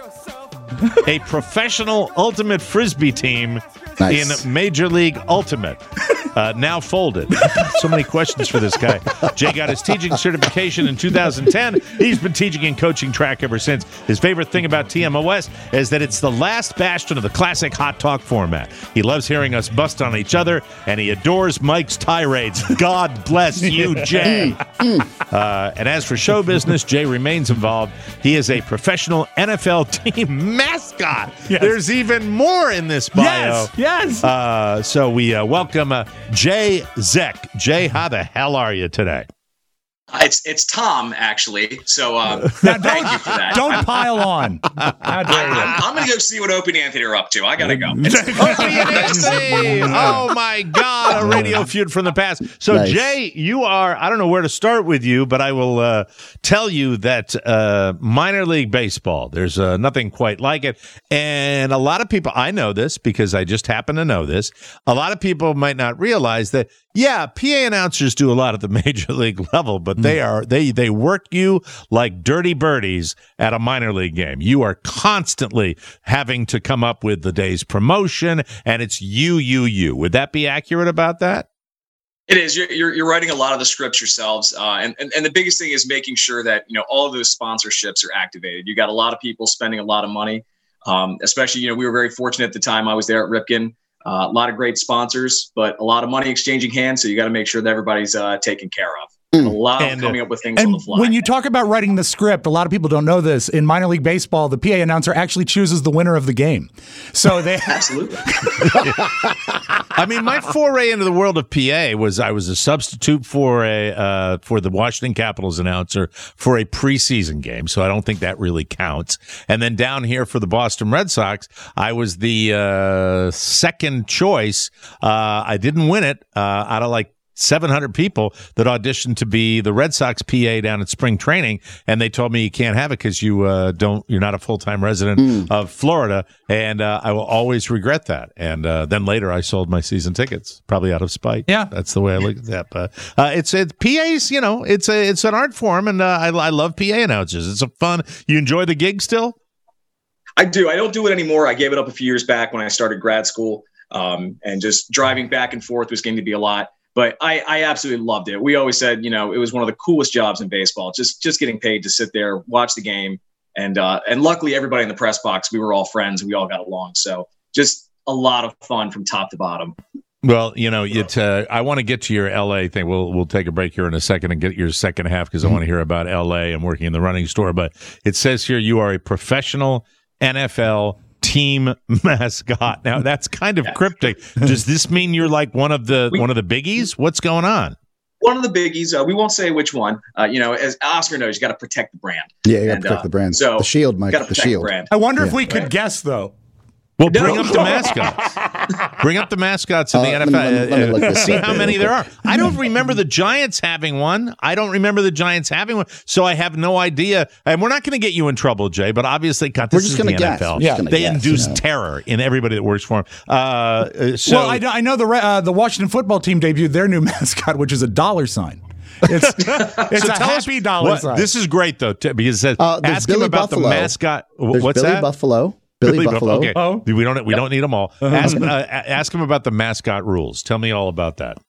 a professional ultimate frisbee team Nice. in Major League Ultimate. Uh, now folded. So many questions for this guy. Jay got his teaching certification in two thousand ten. He's been teaching and coaching track ever since. His favorite thing about T M O S is that it's the last bastion of the classic hot talk format. He loves hearing us bust on each other, and he adores Mike's tirades. God bless you, Jay. Uh, and as for show business, Jay remains involved. He is a professional N F L team mascot. Yes. There's even more in this bio. Yes, yes. Uh, so we uh, welcome uh, Jay Zek. Jay, how the hell are you today? It's it's Tom, actually. So um, Now, thank you for that. Don't pile on. How dare you? I'm, I'm going to go see what Opie and Anthony are up to. I got to go. Opie and Anthony! Oh, my God, a radio feud from the past. So, Nice. Jay, you are, I don't know where to start with you, but I will uh, tell you that uh, minor league baseball, there's uh, nothing quite like it. And a lot of people, I know this because I just happen to know this, a lot of people might not realize that, yeah, P A announcers do a lot at the major league level, but they are they they work you like dirty birdies at a minor league game. You are constantly having to come up with the day's promotion, and it's you, you, you. Would that be accurate about that? It is. You're, you're, you're writing a lot of the scripts yourselves. Uh, and, and, and the biggest thing is making sure that, you know, all of those sponsorships are activated. You got a lot of people spending a lot of money, um, especially, you know, we were very fortunate at the time I was there at Ripken. Uh, a lot of great sponsors, but a lot of money exchanging hands. So you got to make sure that everybody's uh, taken care of. And a lot of And, coming uh, up with things on And the fly. when you talk about writing the script, a lot of people don't know this. In minor league baseball, the P A announcer actually chooses the winner of the game. So they Absolutely. I mean, my foray into the world of P A was I was a substitute for a uh, for the Washington Capitals announcer for a preseason game, so I don't think that really counts. And then down here for the Boston Red Sox, I was the uh, second choice. Uh, I didn't win it uh, out of like seven hundred people that auditioned to be the Red Sox P A down at spring training, and they told me you can't have it because you uh, don't, you're not a full time resident Mm. of Florida, and uh, I will always regret that. And uh, then later, I sold my season tickets, probably out of spite. Yeah. That's the way I look at that. But uh, it's it, P As, you know, it's a it's an art form, and uh, I I love P A announcers. It's a fun. You enjoy the gig still? I do. I don't do it anymore. I gave it up a few years back when I started grad school, um, and just driving back and forth was getting to be a lot. But I, I absolutely loved it. We always said, you know, it was one of the coolest jobs in baseball, just just getting paid to sit there, watch the game. And uh, and luckily, everybody in the press box, we were all friends. We all got along. So just a lot of fun from top to bottom. Well, you know, it. Uh, I want to get to your L A thing. We'll we'll take a break here in a second and get your second half because I want to hear about L A and working in the running store. But it says here you are a professional N F L team team mascot. Now that's kind of cryptic. Does this mean you're like one of the we, one of the biggies? What's going on? One of the biggies. Uh, we won't say which one. Uh, you know, as Oscar knows, you got to protect the brand. Yeah, you got to protect uh, the brand. So the shield, Mike. The shield. The brand. I wonder yeah. if we could right. guess though. Well, bring no. up the mascots. Bring up the mascots in uh, the N F L. Let me, let me look this See up how here many there are. I don't remember the Giants having one. I don't remember the Giants having one. So I have no idea. And we're not going to get you in trouble, Jay, but obviously, God, this we're just is gonna the guess. N F L. Yeah. They guess, induce you know. terror in everybody that works for them. Uh, so, well, I know, I know the uh, the Washington football team debuted their new mascot, which is a dollar sign. It's, it's so a happy dollar what, sign. This is great, though, t- because it says, uh, ask Billy him about Buffalo. the mascot. There's What's Billy that? Buffalo. Billy, Billy Buffalo. Okay. Oh. We don't we yep. don't need them all. Ask, uh, ask him about the mascot rules. Tell me all about that.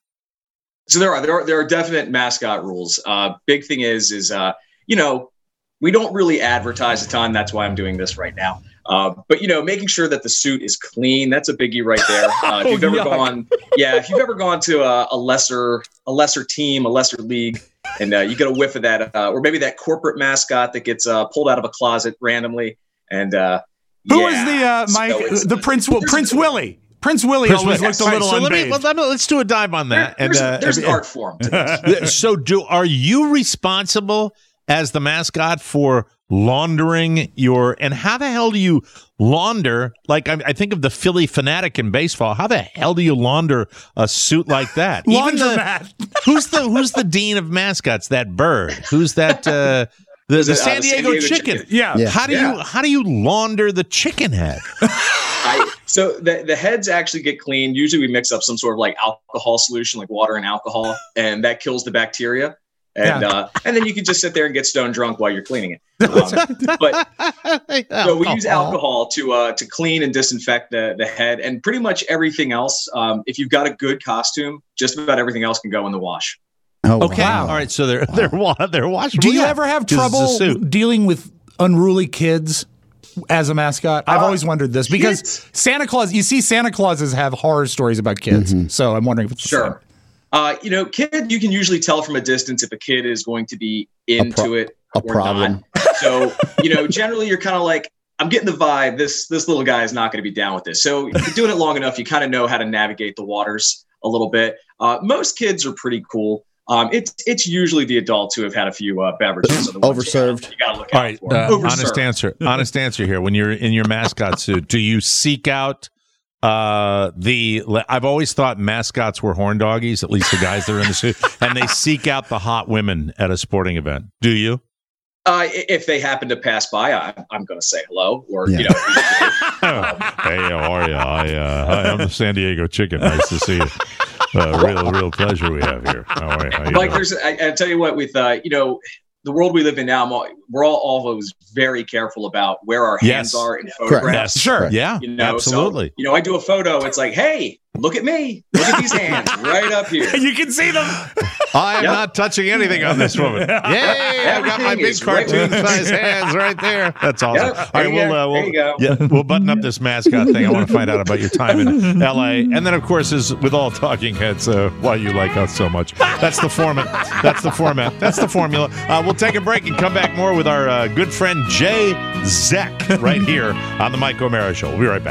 So there are there are there are definite mascot rules. Uh, big thing is is uh, you know, we don't really advertise a ton. That's why I'm doing this right now. Uh, but you know, making sure that the suit is clean, that's a biggie right there. Uh, if you've ever oh, gone, yeah, if you've ever gone to a, a lesser a lesser team, a lesser league, and uh, you get a whiff of that, uh, or maybe that corporate mascot that gets uh, pulled out of a closet randomly, and uh, who yeah, is the uh, Mike? So the Prince Prince Willie. Prince Willie Prince always Willie. looked a Right, little so let me, unbathed. let me, let's do a dive on that. There, there's and, uh, there's an art form to this. So, do are you responsible as the mascot for laundering your? And how the hell do you launder? Like I, I think of the Philly Fanatic in baseball. How the hell do you launder a suit like that? Even the, who's the who's the dean of mascots? That bird? Who's that? Uh, The, the, it, San, uh, Diego the San Diego chicken. chicken. Yeah. yeah. How do yeah. you how do you launder the chicken head? I, so the, the heads actually get cleaned. Usually we mix up some sort of like alcohol solution, like water and alcohol, and that kills the bacteria. And Yeah. uh, and then you can just sit there and get stone drunk while you're cleaning it. Um, but so we use alcohol to uh, to clean and disinfect the the head, and pretty much everything else. Um, if you've got a good costume, just about everything else can go in the wash. Oh, Okay. wow. All right. So they're they're wa- they're washable. Do you Yeah. ever have 'Cause it's a trouble suit. dealing with unruly kids as a mascot? I've Uh, always wondered this because kids- Santa Claus, you see Santa Clauses have horror stories about kids. Mm-hmm. So I'm wondering if it's the same. Sure. Uh, you know, kid, you can usually tell from a distance if a kid is going to be into pro- it a or problem. not. So, you know, generally you're kind of like, I'm getting the vibe. This this little guy is not going to be down with this. So if you're doing it long enough, you kind of know how to navigate the waters a little bit. Uh, most kids are pretty cool. Um, it's it's usually the adults who have had a few uh, beverages. Overserved. You got to look All out right. for. Uh, Overserved. honest answer. Honest answer here. When you're in your mascot suit, do you seek out uh, the? I've always thought mascots were horn doggies. At least the guys that are in the suit, and they seek out the hot women at a sporting event. Do you? Uh, if they happen to pass by, I, I'm going to say hello, or Yeah. you know. Hey, how are you? I, uh, hi, I'm the San Diego Chicken. Nice to see you. Uh, real, real pleasure we have here. How are you? How you Like, doing? there's, I, I tell you what, with uh, you know, the world we live in now, I'm all, we're all always very careful about where our hands Yes. are in photographs. Yes. Sure. Yeah. You know, absolutely. So, you know, I do a photo. It's like, hey, look at me. Look at these hands right up here. You can see them. I am Yep. not touching anything on this woman. Yay! I've got my Everything big is right cartoon where- size hands right there. That's awesome. Yep, All there right, you we'll, go. uh, we'll There you go. yeah, we'll button up this mascot thing. I want to find out about your time in L A. And then, of course, as with all talking heads, uh, why you like us so much. That's the format. That's the format. That's the formula. Uh, we'll take a break and come back more with our uh, good friend Jay Zek right here on the Mike O'Mara Show. We'll be right back.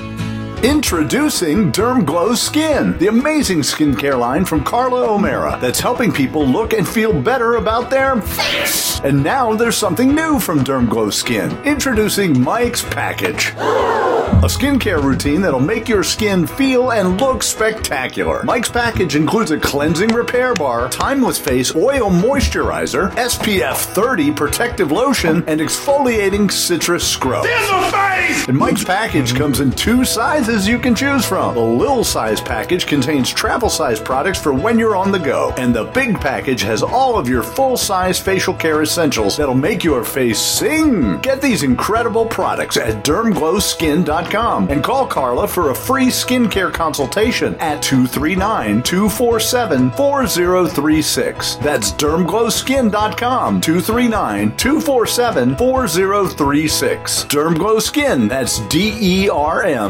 Introducing Derm Glow Skin, the amazing skincare line from Carla O'Mara that's helping people look and feel better about their face. And now there's something new from Derm Glow Skin. Introducing Mike's Package. A skincare routine that'll make your skin feel and look spectacular. Mike's Package includes a cleansing repair bar, timeless face oil moisturizer, S P F thirty protective lotion, and exfoliating citrus scrub. And Mike's Package comes in two sizes you can choose from. The little size package contains travel size products for when you're on the go. And the big package has all of your full size facial care essentials that'll make your face sing. Get these incredible products at derm glow skin dot com and call Carla for a free skincare consultation at two three nine, two four seven, four zero three six. That's derm glow skin dot com, two three nine, two four seven, four zero three six. Dermglow Skin, that's D E R M G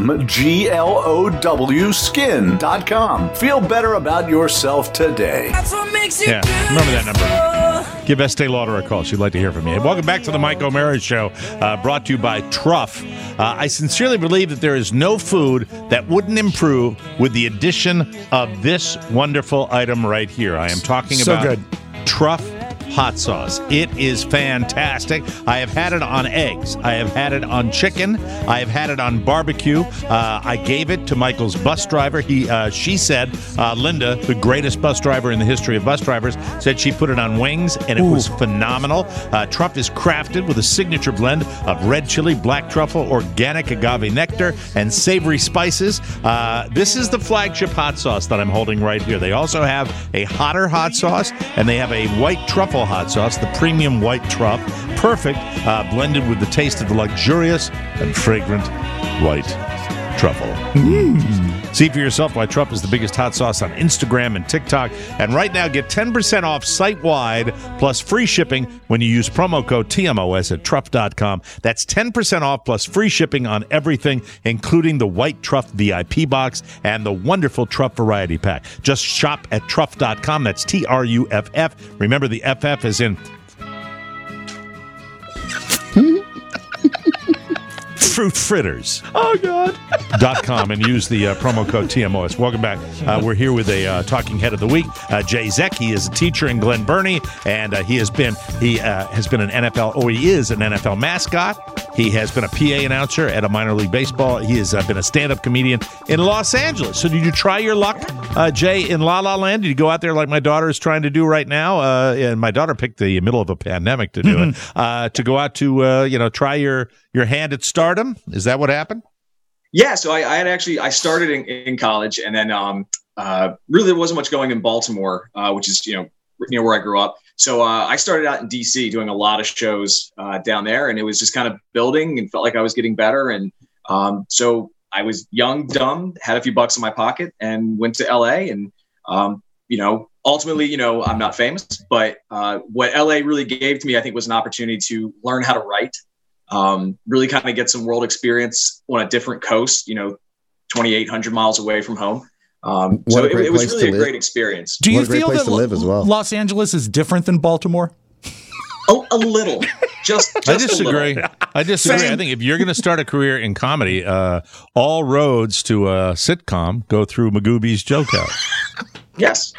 G L O W skin dot com. Feel better about yourself today. Yeah, remember that number. Give Estee Lauder a call. She'd like to hear from you. And welcome back to the Mike O'Mara Show, uh, brought to you by Truff. Uh, I sincerely believe that there is no food that wouldn't improve with the addition of this wonderful item right here. I am talking So about good. Truff hot sauce. It is fantastic. I have had it on eggs. I have had it on chicken. I have had it on barbecue. Uh, I gave it to Michael's bus driver. He, uh, she said, uh, Linda, the greatest bus driver in the history of bus drivers, said she put it on wings, and it Ooh. was phenomenal. Uh, Truff is crafted with a signature blend of red chili, black truffle, organic agave nectar, and savory spices. Uh, this is the flagship hot sauce that I'm holding right here. They also have a hotter hot sauce, and they have a white truffle hot sauce, the premium white truff, perfect, uh, blended with the taste of the luxurious and fragrant white truffle. Mm. See for yourself why Truff is the biggest hot sauce on Instagram and TikTok. And right now, get ten percent off site-wide plus free shipping when you use promo code T M O S at truff dot com. That's ten percent off plus free shipping on everything, including the White Truff V I P box and the wonderful Truff Variety Pack. Just shop at truff dot com. That's T R U F F. Remember, the F F is in Fruit Fritters. Oh, God. Dot com and use the uh, promo code T M O S. Welcome back. Uh, we're here with a uh, talking head of the week, uh, Jay Zeck. He is a teacher in Glen Burnie, and uh, he has been he uh, has been an N F L or he is an N F L mascot. He has been a P A announcer at a minor league baseball. He has uh, been a stand-up comedian in Los Angeles. So did you try your luck, uh, Jay, in La La Land? Did you go out there like my daughter is trying to do right now? Uh, and my daughter picked the middle of a pandemic to do Mm-hmm. it. Uh, to go out to uh, you know try your your hand at stardom. Is that what happened? Yeah, so I, I had actually I started in, in college, and then um, uh, really there wasn't much going in Baltimore, uh, which is you know near where I grew up. So uh, I started out in D C doing a lot of shows uh, down there, and it was just kind of building and felt like I was getting better. And um, so I was young, dumb, had a few bucks in my pocket, and went to L A. And um, you know, ultimately, you know, I'm not famous, but uh, what L A really gave to me, I think, was an opportunity to learn how to write. Um, really kind of get some world experience on a different coast, you know, twenty-eight hundred miles away from home. Um, so it, it was really a great experience. Do you What a great feel place that to live as well. Los Angeles is different than Baltimore? A, a little, just, just I disagree. A little. I disagree. Same. I think if you're going to start a career in comedy, uh, all roads to a sitcom go through Magooby's Joke House. Yes.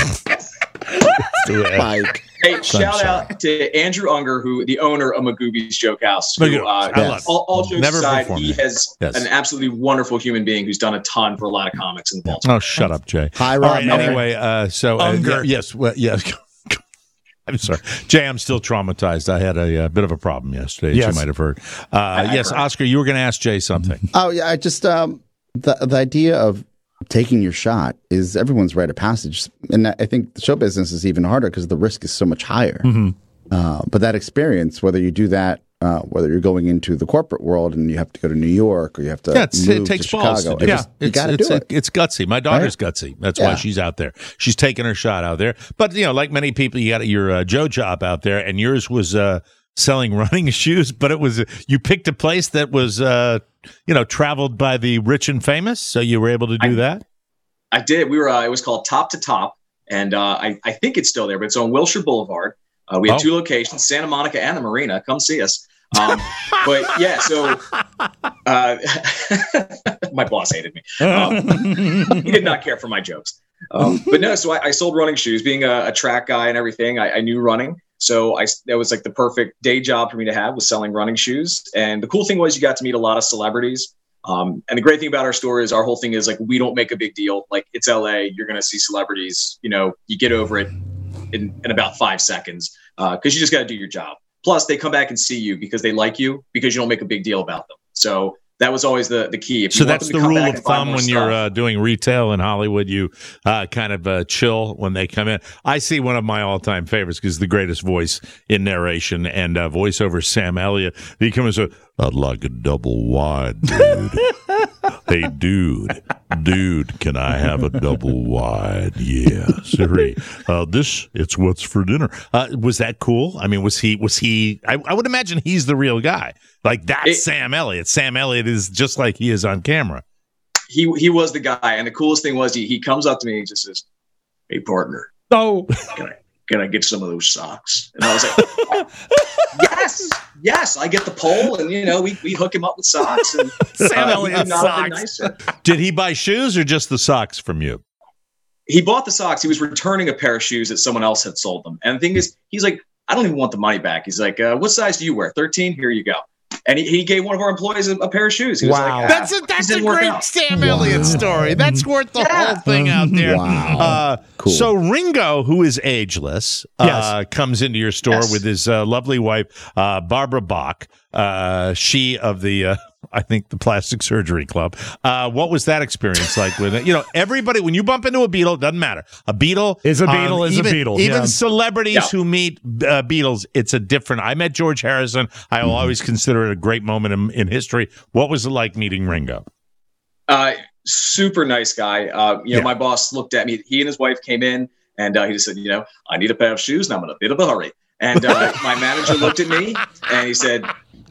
Mike. Hey, shout out to Andrew Unger, who the owner of Magooby's Joke House. Who, Magooby. uh, I love it. all, all jokes Never aside, performed he there. has Yes. an absolutely wonderful human being who's done a ton for a lot of comics in Baltimore. Oh, shut up, Jay. Hi, All Rob right, Miller. anyway, uh, so uh, Unger. yeah, yes, well, yeah. I'm sorry, Jay. I'm still traumatized. I had a, uh bit of a problem yesterday, as Yes. you might have heard. Uh, yes, Oscar, you were going to ask Jay something. Oh yeah, I just um, the the idea of taking your shot is everyone's rite of passage, and I think the show business is even harder because the risk is so much higher. Mm-hmm. Uh, but that experience, whether you do that, uh, whether you're going into the corporate world and you have to go to New York or you have to Yeah, it's, move it takes to balls Chicago, to do it it. just- you It's, got to it's, do it. it's gutsy. My daughter's gutsy. That's why Yeah. she's out there. She's taking her shot out there. But you know, like many people, you got your uh, Joe job out there, and yours was uh, selling running shoes. But it was you picked a place that was uh, you know traveled by the rich and famous, so you were able to do I- that. I did. We were. Uh, it was called Top to Top, and uh, I, I think it's still there, but it's on Wilshire Boulevard. Uh, we have Oh. two locations: Santa Monica and the Marina. Come see us. Um, but yeah, so uh, my boss hated me. Um, he did not care for my jokes. Um, but no, so I, I sold running shoes. Being a, a track guy and everything, I, I knew running. So I that was like the perfect day job for me to have, was selling running shoes. And the cool thing was you got to meet a lot of celebrities. Um, and the great thing about our store is our whole thing is like, we don't make a big deal. Like, it's L A, you're going to see celebrities, you know, you get over it in, in about five seconds uh, cause you just got to do your job. Plus they come back and see you because they like you, because you don't make a big deal about them. So that was always the, the key. If you So want that's them the to come rule back of and buy thumb more when you're stuff- uh, doing retail in Hollywood. You uh, kind of uh, chill when they come in. I see one of my all-time favorites because the greatest voice in narration and uh, voiceover, Sam Elliott. He comes and says, "I'd like a double wide, dude." Hey, dude, dude, can I have a double wide? Yeah, sorry. Uh, this, it's what's for dinner. Uh, was that cool? I mean, was he, was he, I, I would imagine he's the real guy. Like, that's It- Sam Elliott. Sam Elliott is just like he is on camera. he he was the guy. And the coolest thing was he he comes up to me and just says, "Hey, partner, oh, can I can I get some of those socks?" And I was like, oh, "Yes, yes." I get the pole, and you know we we hook him up with socks. And Sam uh, Elliott socks. Nicer. Did he buy shoes or just the socks from you? He bought the socks. He was returning a pair of shoes that someone else had sold them. And the thing is, he's like, "I don't even want the money back." He's like, uh, "What size do you wear? thirteen? Here you go." And he, he gave one of our employees a, a pair of shoes. He was Wow. like, ah, That's a that's a great Sam Wow. Elliott story. That's worth the Yeah. whole thing out there. Wow. Uh, Cool. So Ringo, who is ageless, uh, comes into your store Yes. with his uh, lovely wife, uh, Barbara Bach. Uh, she of the, uh, I think, the Plastic Surgery Club. Uh, what was that experience like with it? You know, everybody, when you bump into a Beatle, doesn't matter. A Beatle Is a Beatle um, is a even, Beatle, Even yeah. celebrities Yeah. who meet uh, Beatles, it's a different. I met George Harrison. I will Mm-hmm. always consider it a great moment in, in history. What was it like meeting Ringo? Uh, super nice guy. Uh, you know, Yeah. my boss looked at me. He and his wife came in, and uh, he just said, "You know, I need a pair of shoes, and I'm in a bit of a hurry." And uh, my manager looked at me, and he said,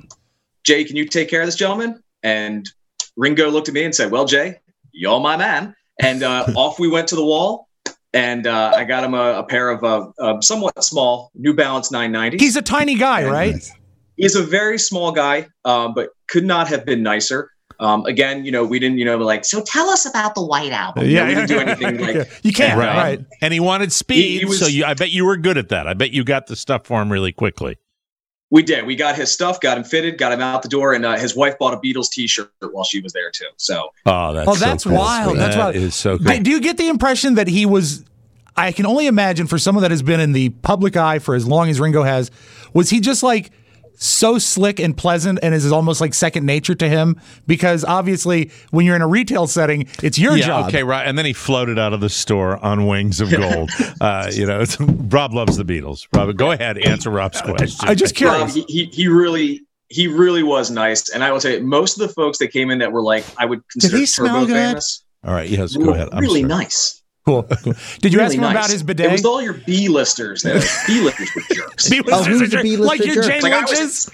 "Jay, can you take care of this gentleman?" And Ringo looked at me and said, "Well, Jay, you're my man." And uh, off we went to the wall, and uh, I got him a, a pair of uh, uh, somewhat small New Balance nine ninety. He's a tiny guy, right? He's a very small guy, uh, but could not have been nicer. Um, again, you know, we didn't, you know, like, so tell us about the White Album. You know, we didn't do anything like You can't, that. right? And he wanted speed, He- he was- so you, I bet you were good at that. I bet you got the stuff for him really quickly. We did. We got his stuff, got him fitted, got him out the door, and uh, his wife bought a Beatles T-shirt while she was there too. So, Oh, that's Oh, so that's cool. wild. That's That wild. is so cool. Do, do you get the impression that he was? I can only imagine for someone that has been in the public eye for as long as Ringo has, was he just like so slick and pleasant and is almost like second nature to him? Because obviously, when you're in a retail setting, it's your yeah, job. okay, right. And then he floated out of the store on wings of gold. uh, you know, Rob loves the Beatles. Rob, go ahead, answer Rob's question. I'm just Rob, curious. he, he he really he really was nice, and I will say most of the folks that came in that were like I would consider he smell turbo good? famous. All right, yes, were go ahead. I'm really sorry. nice. Cool. cool. Did you Really ask him nice. about his It bidet? was all your B-listers. That B-listers were jerks. B-listers Oh, who's are the jerk- B-lister like your jerk? Jane Like, I Lynch's?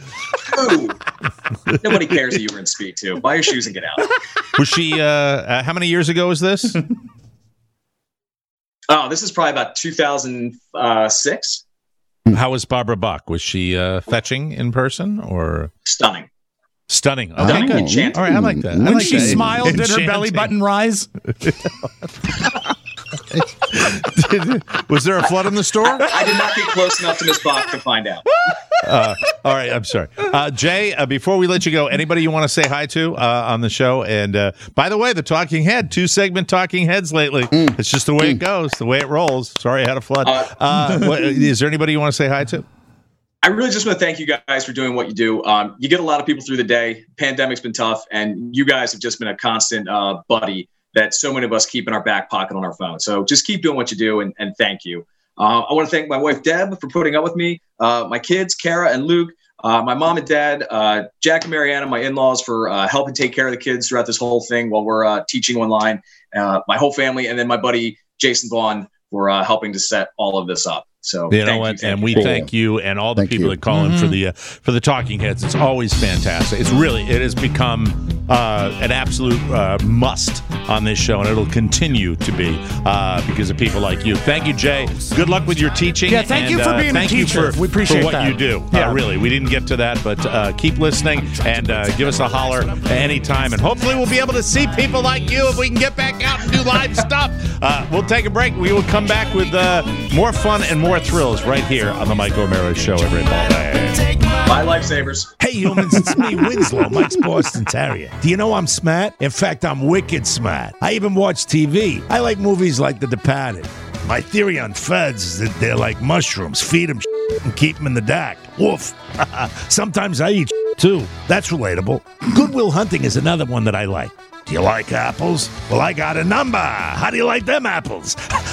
Ooh. Nobody cares that you were in Speed too. Buy your shoes and get out. Was she, uh, uh, how many years ago was this? Oh, this is probably about two thousand six. How was Barbara Bach? Was she uh, fetching in person or Stunning. stunning? Okay, Stunning, good. enchanting. All right, I like that. I When like she that. smiled, did her belly Enchanting. button rise? Was there a flood in the store? I did not get close enough to Miss Bach to find out. Uh, all right, I'm sorry. Uh, Jay, uh, before we let you go, anybody you want to say hi to uh, on the show? And uh, by the way, the Talking Head, two segment Talking Heads lately. Mm. It's just the way it goes, the way it rolls. Sorry, I had a flood. Uh, Uh, what, is there anybody you want to say hi to? I really just want to thank you guys for doing what you do. Um, you get a lot of people through the day. Pandemic's been tough, and you guys have just been a constant uh, buddy that so many of us keep in our back pocket on our phone. So just keep doing what you do, and, and thank you. Uh, I want to thank my wife, Deb, for putting up with me, uh, my kids, Kara and Luke, uh, my mom and dad, uh, Jack and Mariana, my in-laws, for uh, helping take care of the kids throughout this whole thing while we're uh, teaching online, uh, my whole family, and then my buddy, Jason Vaughn, for uh, helping to set all of this up. So You know thank what? you, thank and you, we thank you. thank you and all the Thank people you. that call in for the uh, for the Talking Heads. It's always fantastic. It's really it has become uh, an absolute uh, must on this show, and it'll continue to be uh, because of people like you. Thank you, Jay. Good luck with your teaching. Yeah, thank you and, for uh, being a thank you teacher. for, We appreciate for what that. you do. Yeah. Uh, really, we didn't get to that, but uh, keep listening and uh, give us a holler anytime, and hopefully we'll be able to see people like you if we can get back out and do live stuff. Uh, we'll take a break. We will come back with uh, more fun and more thrills right here on the Mike O'Mara Show every ball day. Bye, lifesavers. Hey humans, it's me, Winslow, Mike's Boston Terrier. Do you know I'm smart? In fact, I'm wicked smart. I even watch T V. I like movies like The Departed. My theory on feds is that they're like mushrooms. Feed them and keep them in the dark. Woof. Sometimes I eat too. That's relatable. Goodwill Hunting is another one that I like. Do you like apples? Well, I got a number. How do you like them apples?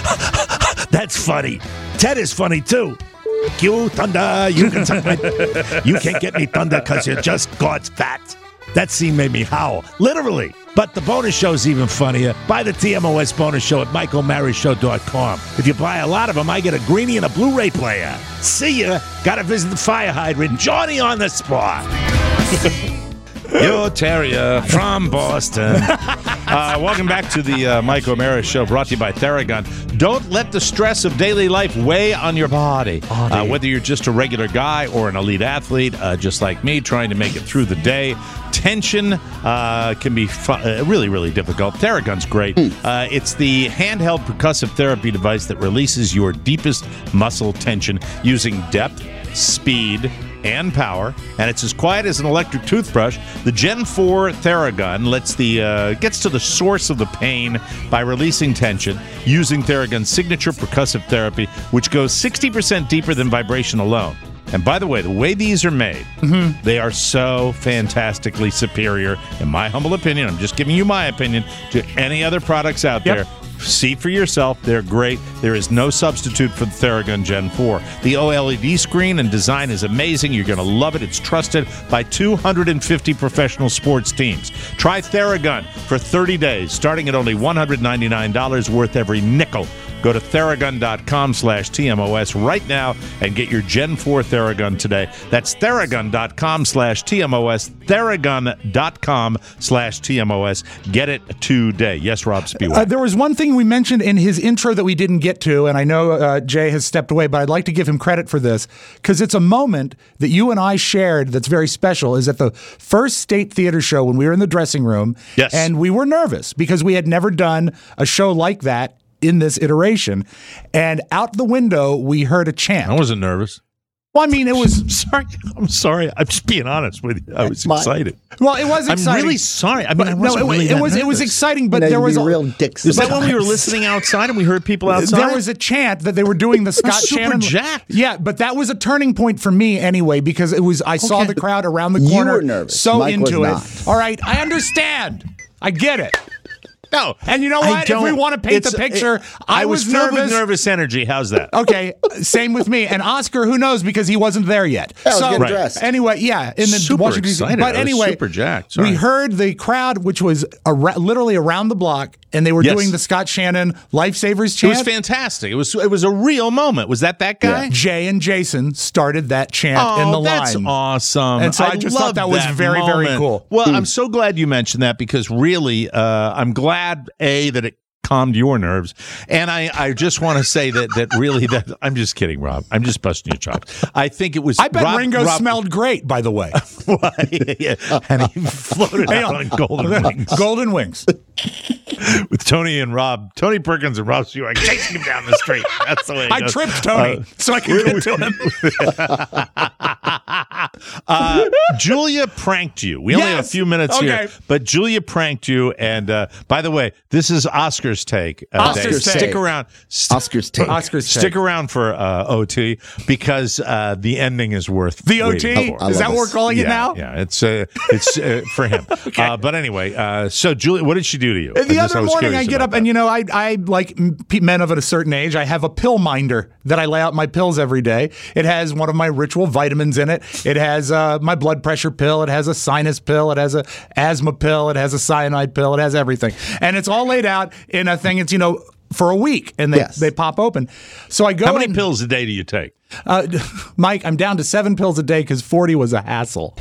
That's funny. Ted is funny too. You, Thunder, you can suck my... You can't get me, Thunder, because you're just God's fat. That scene made me howl, literally. But the bonus show's even funnier. Buy the T M O S bonus show at mike o'mara show dot com. If you buy a lot of them, I get a greenie and a Blu-ray player. See ya. Gotta visit the fire hydrant. Johnny on the spot. Your terrier from Boston. Uh, welcome back to the uh, Mike O'Mara Show, brought to you by Theragun. Don't let the stress of daily life weigh on your body. body. Uh, whether you're just a regular guy or an elite athlete, uh, just like me, trying to make it through the day, tension uh, can be fu- uh, really, really difficult. Theragun's great. Uh, it's the handheld percussive therapy device that releases your deepest muscle tension using depth, speed, and power, and it's as quiet as an electric toothbrush. The Gen four Theragun lets the uh, gets to the source of the pain by releasing tension using Theragun's signature percussive therapy, which goes sixty percent deeper than vibration alone. And by the way, the way these are made, mm-hmm. they are so fantastically superior, in my humble opinion. I'm just giving you my opinion, to any other products out yep. there. See for yourself. They're great. There is no substitute for the Theragun Gen four. The O L E D screen and design is amazing. You're going to love it. It's trusted by two hundred fifty professional sports teams. Try Theragun for thirty days, starting at only one hundred ninety-nine dollars, worth every nickel. Go to Theragun.com slash TMOS right now and get your Gen four Theragun today. That's Theragun.com slash TMOS. Theragun.com slash TMOS. Get it today. Yes, Rob Spiewak. Uh, there was one thing we mentioned in his intro that we didn't get to, and I know uh, Jay has stepped away, but I'd like to give him credit for this, because it's a moment that you and I shared that's very special, is at the first State Theater show when we were in the dressing room, yes. and we were nervous because we had never done a show like that in this iteration, and out the window we heard a chant. I wasn't nervous. Well, I mean, it was. I'm sorry. I'm sorry. I'm just being honest with you. I was My, excited. Well, it was exciting. I'm really sorry. I mean, I wasn't no, it, really it that was. nervous. It was exciting, but you know, there was a a real dicks. Is that when we were listening outside and we heard people outside? There was a chant that they were doing the Scott super Shannon. jacked. Yeah, but that was a turning point for me anyway, because it was. I saw Okay. the crowd around the You corner. were nervous. So Mike was into it. not. All right, I understand. I get it. No, and you know what? If we want to paint the picture, it, I, I was, was filled nervous. with nervous energy. How's that? Okay, same with me. And Oscar, who knows, because he wasn't there yet. I was so getting dressed. Anyway, yeah, in the super Washington D C. excited. But I was anyway, super jacked. Sorry. we heard the crowd, which was ar- literally around the block, and they were Yes. doing the Scott Shannon Lifesavers It chant. was fantastic. It was it was a real moment. Was that that guy? Yeah. Jay and Jason started that chant Oh, in the that's line. awesome. And so I just thought loved that was very, very moment. cool. Well, Mm. I'm so glad you mentioned that, because really, uh, I'm glad, A, that it calmed your nerves. And I, I just want to say that that really, that I'm just kidding, Rob. I'm just busting your chops. I think it was. I bet Rob, Ringo Rob, smelled great, by the way. yeah, and he floated Hang out on. on golden wings. Golden wings. With Tony and Rob, Tony Perkins and Rob Stewart chasing him down the street. That's the way it I goes. tripped Tony Uh, so I could get to him. uh, Julia pranked you. We only have a Yes. few minutes Okay. here, but Julia pranked you. And uh, by the way, this is Oscar's take. Uh, Oscar's Dave. take. Stick around. St- Oscar's take. Oscar's take. Stick around for uh, O T, because uh, the ending is worth The O waiting T? for. I Is that love what we're this. calling it yeah, now? Yeah, it's uh, it's uh, for him. uh, but anyway, uh, so Julia, what did she do to you? The I just- I other was morning, curious I get about up that. and, you know, I, I like m- pe- men of a certain age, I have a pill minder that I lay out my pills every day. It has one of my ritual vitamins in it. It has uh, my blood pressure pill. It has a sinus pill. It has a asthma pill. It has a cyanide pill. It has everything. And it's all laid out in a thing. It's, you know, for a week, and they, Yes. they pop open. So I go How many and- pills a day do you take? Uh, Mike, I'm down to seven pills a day because forty was a hassle.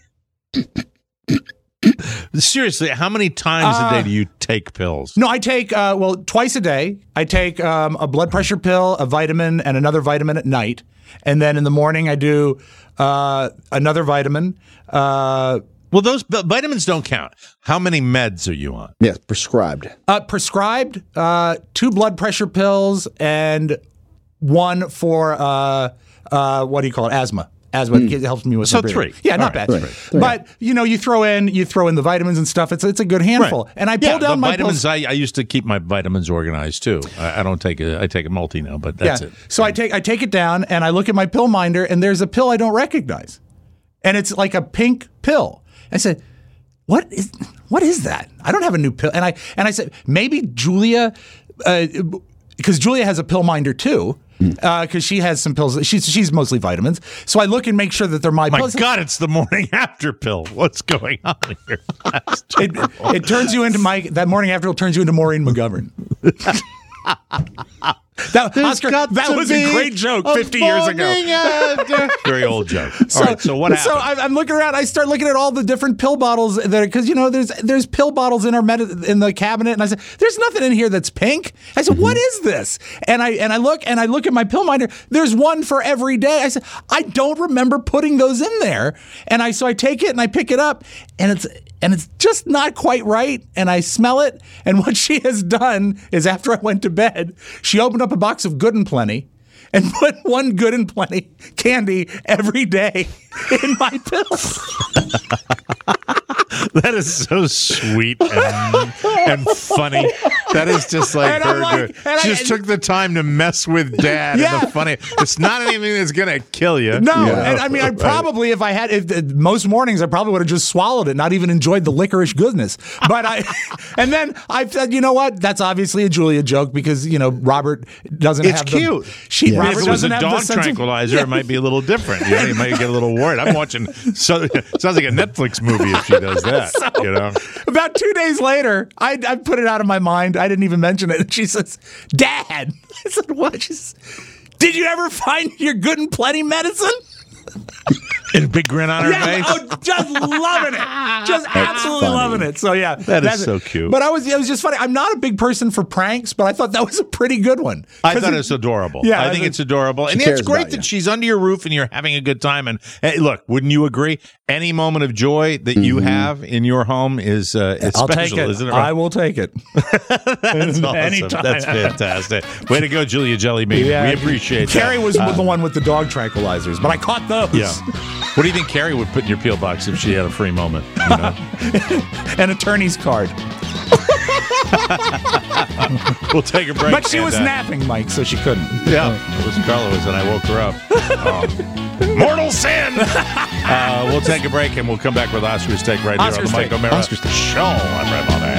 Seriously, how many times Uh, a day do you take pills? No, I take, uh, well, twice a day. I take um, a blood pressure pill, a vitamin, and another vitamin at night. And then in the morning, I do uh, another vitamin. Uh, Well, those v- vitamins don't count. How many meds are you on? Yes, prescribed. uh, prescribed, uh, two blood pressure pills, and one for, uh, uh, what do you call it, asthma. Asthma it helps me with So my breathing. three. Yeah, All not right, bad. three. Three. But, you know, you throw in you throw in the vitamins and stuff. It's it's a good handful. Right. And I pull yeah, down the my vitamins. pills. I, I used to keep my vitamins organized too. I, I don't take a I take a multi now, but that's it. So I take I take it down and I look at my pill minder and there's a pill I don't recognize, and it's like a pink pill. I said, "What is what is that? I don't have a new pill." And I and I said, maybe Julia, because uh, Julia has a pill minder too. Because uh, she has some pills. She's she's mostly vitamins. So I look and make sure that they're my, My pills. God, it's the morning after pill. What's going on here? That's It, it turns you into Mike. That morning after it turns you into Maureen McGovern. That, There's Oscar, got that to was a be great joke a fifty years ago. morning after. Very old joke. All right, so what happened? So I'm, I'm looking around. I start looking at all the different pill bottles that because you know there's there's pill bottles in our med- in the cabinet, and I said there's nothing in here that's pink. I said, mm-hmm. What is this? And I and I look and I look at my pill minder. There's one for every day. I said I don't remember putting those in there. And I so I take it and I pick it up, and it's. And it's just not quite right. And I smell it. And what she has done is after I went to bed, she opened up a box of Good and Plenty and put one Good and Plenty candy every day in my pills. That is so sweet and, and funny. That is just like and her. like, to, she I, just took the time to mess with Dad. Yeah. And the funny. It's not anything that's gonna kill you. No, yeah. and I mean, I probably, if I had, if, most mornings, I probably would have just swallowed it, not even enjoyed the licorice goodness. But I, and then I said, you know what? That's obviously a Julia joke because you know Robert doesn't it's have. It's cute. The, she, yeah. Robert If it was a have dog the tranquilizer, of, yeah. it might be a little different. You know, you might get a little worried. I'm watching. So, sounds like a Netflix movie if she does that. So, you know. About two days later, I, I put it out of my mind. I didn't even mention it. And she says, Dad. I said, what? She says, did you ever find your Good and Plenty medicine? And a big grin on her yeah, face. Oh, just loving it. Just that's absolutely funny. Loving it. So, yeah. That is so cute. But I was, it was just funny. I'm not a big person for pranks, but I thought that was a pretty good one. I thought it, it's adorable. Yeah, I think it's adorable. And it's great that you. she's under your roof and you're having a good time. And hey, look, wouldn't you agree? Any moment of joy that mm-hmm. you have in your home is uh, it's I'll special, take it. isn't it? I will take it. That's awesome. Anytime. That's fantastic. Way to go, Julia Jellybean. Yeah. We appreciate Carrie that. was uh, the one with the dog tranquilizers, but I caught those. Yeah. What do you think Carrie would put in your peel box if she had a free moment? You know? An attorney's card. We'll take a break. But she and, was uh, napping, Mike, so she couldn't. Yeah, it was Carla was, and I woke her up. Um, mortal sin. Uh, we'll take a break, and we'll come back with Oscar's Take right Oscar's here on the Mike O'Mara Show. I'm right on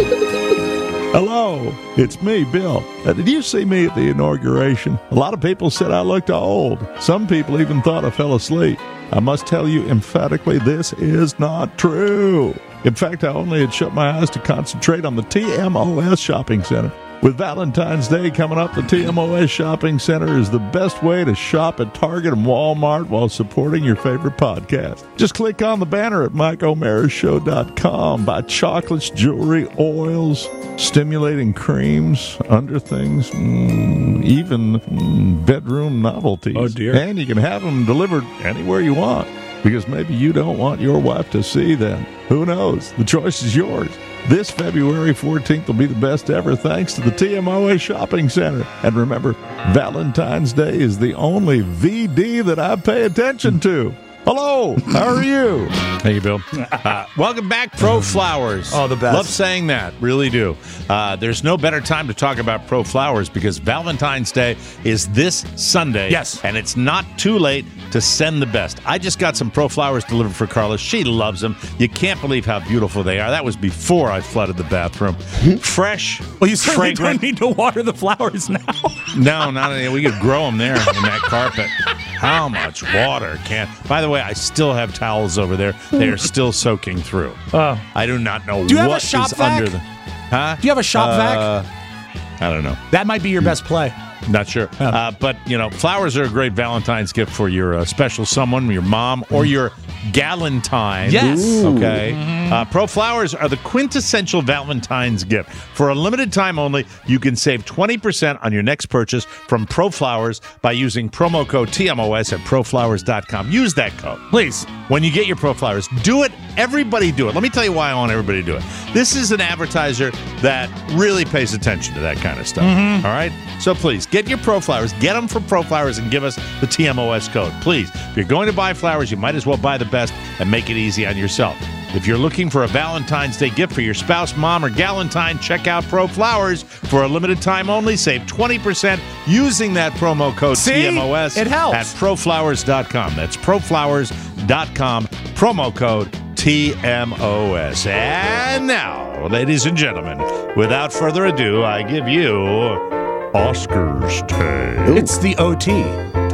that. Hello, it's me, Bill. Uh, did you see me at the inauguration? A lot of people said I looked old. Some people even thought I fell asleep. I must tell you emphatically, this is not true. In fact, I only had shut my eyes to concentrate on the T M O S Shopping Center. With Valentine's Day coming up, the T M O S Shopping Center is the best way to shop at Target and Walmart while supporting your favorite podcast. Just click on the banner at Mike O'Mara Show dot com. Buy chocolates, jewelry, oils, stimulating creams, underthings, mm, even mm, bedroom novelties. Oh, dear. And you can have them delivered anywhere you want because maybe you don't want your wife to see them. Who knows? The choice is yours. This February fourteenth will be the best ever thanks to the T M O A Shopping Center. And remember, Valentine's Day is the only V D that I pay attention to. Hello, how are you? Thank you, Bill. Uh, welcome back, Pro Flowers. Oh, the best. Love saying that. Really do. Uh, there's no better time to talk about Pro Flowers because Valentine's Day is this Sunday. Yes. And it's not too late to send the best. I just got some Pro Flowers delivered for Carla. She loves them. You can't believe how beautiful they are. That was before I flooded the bathroom. Fresh, well, you certainly fragrant. don't need to water the flowers now. No, not any. We could grow them there in that carpet. How much water can... By the way, I still have towels over there. They are still soaking through. Oh. I do not know do you what have a shop is vac? under the... Huh? Do you have a shop uh, vac? I don't know. That might be your best play. Not sure. Oh. Uh, but, you know, flowers are a great Valentine's gift for your uh, special someone, your mom, or your galentine. Yes. Ooh. Okay. Mm-hmm. Uh, Pro Flowers are the quintessential Valentine's gift. For a limited time only, you can save twenty percent on your next purchase from Pro Flowers by using promo code T M O S at pro flowers dot com. Use that code. Please. When you get your Pro Flowers, do it. Everybody do it. Let me tell you why I want everybody to do it. This is an advertiser that really pays attention to that kind of stuff. Mm-hmm. All right? So please, get your Pro Flowers. Get them from Pro Flowers and give us the T M O S code. Please. If you're going to buy flowers, you might as well buy the best and make it easy on yourself. If you're looking for a Valentine's Day gift for your spouse, mom, or galentine, check out Pro Flowers. For a limited time only, save twenty percent using that promo code See? T M O S it helps. at pro flowers dot com. That's pro flowers dot com, promo code T M O S. And now, ladies and gentlemen, without further ado, I give you Oscar's Take. It's the O T.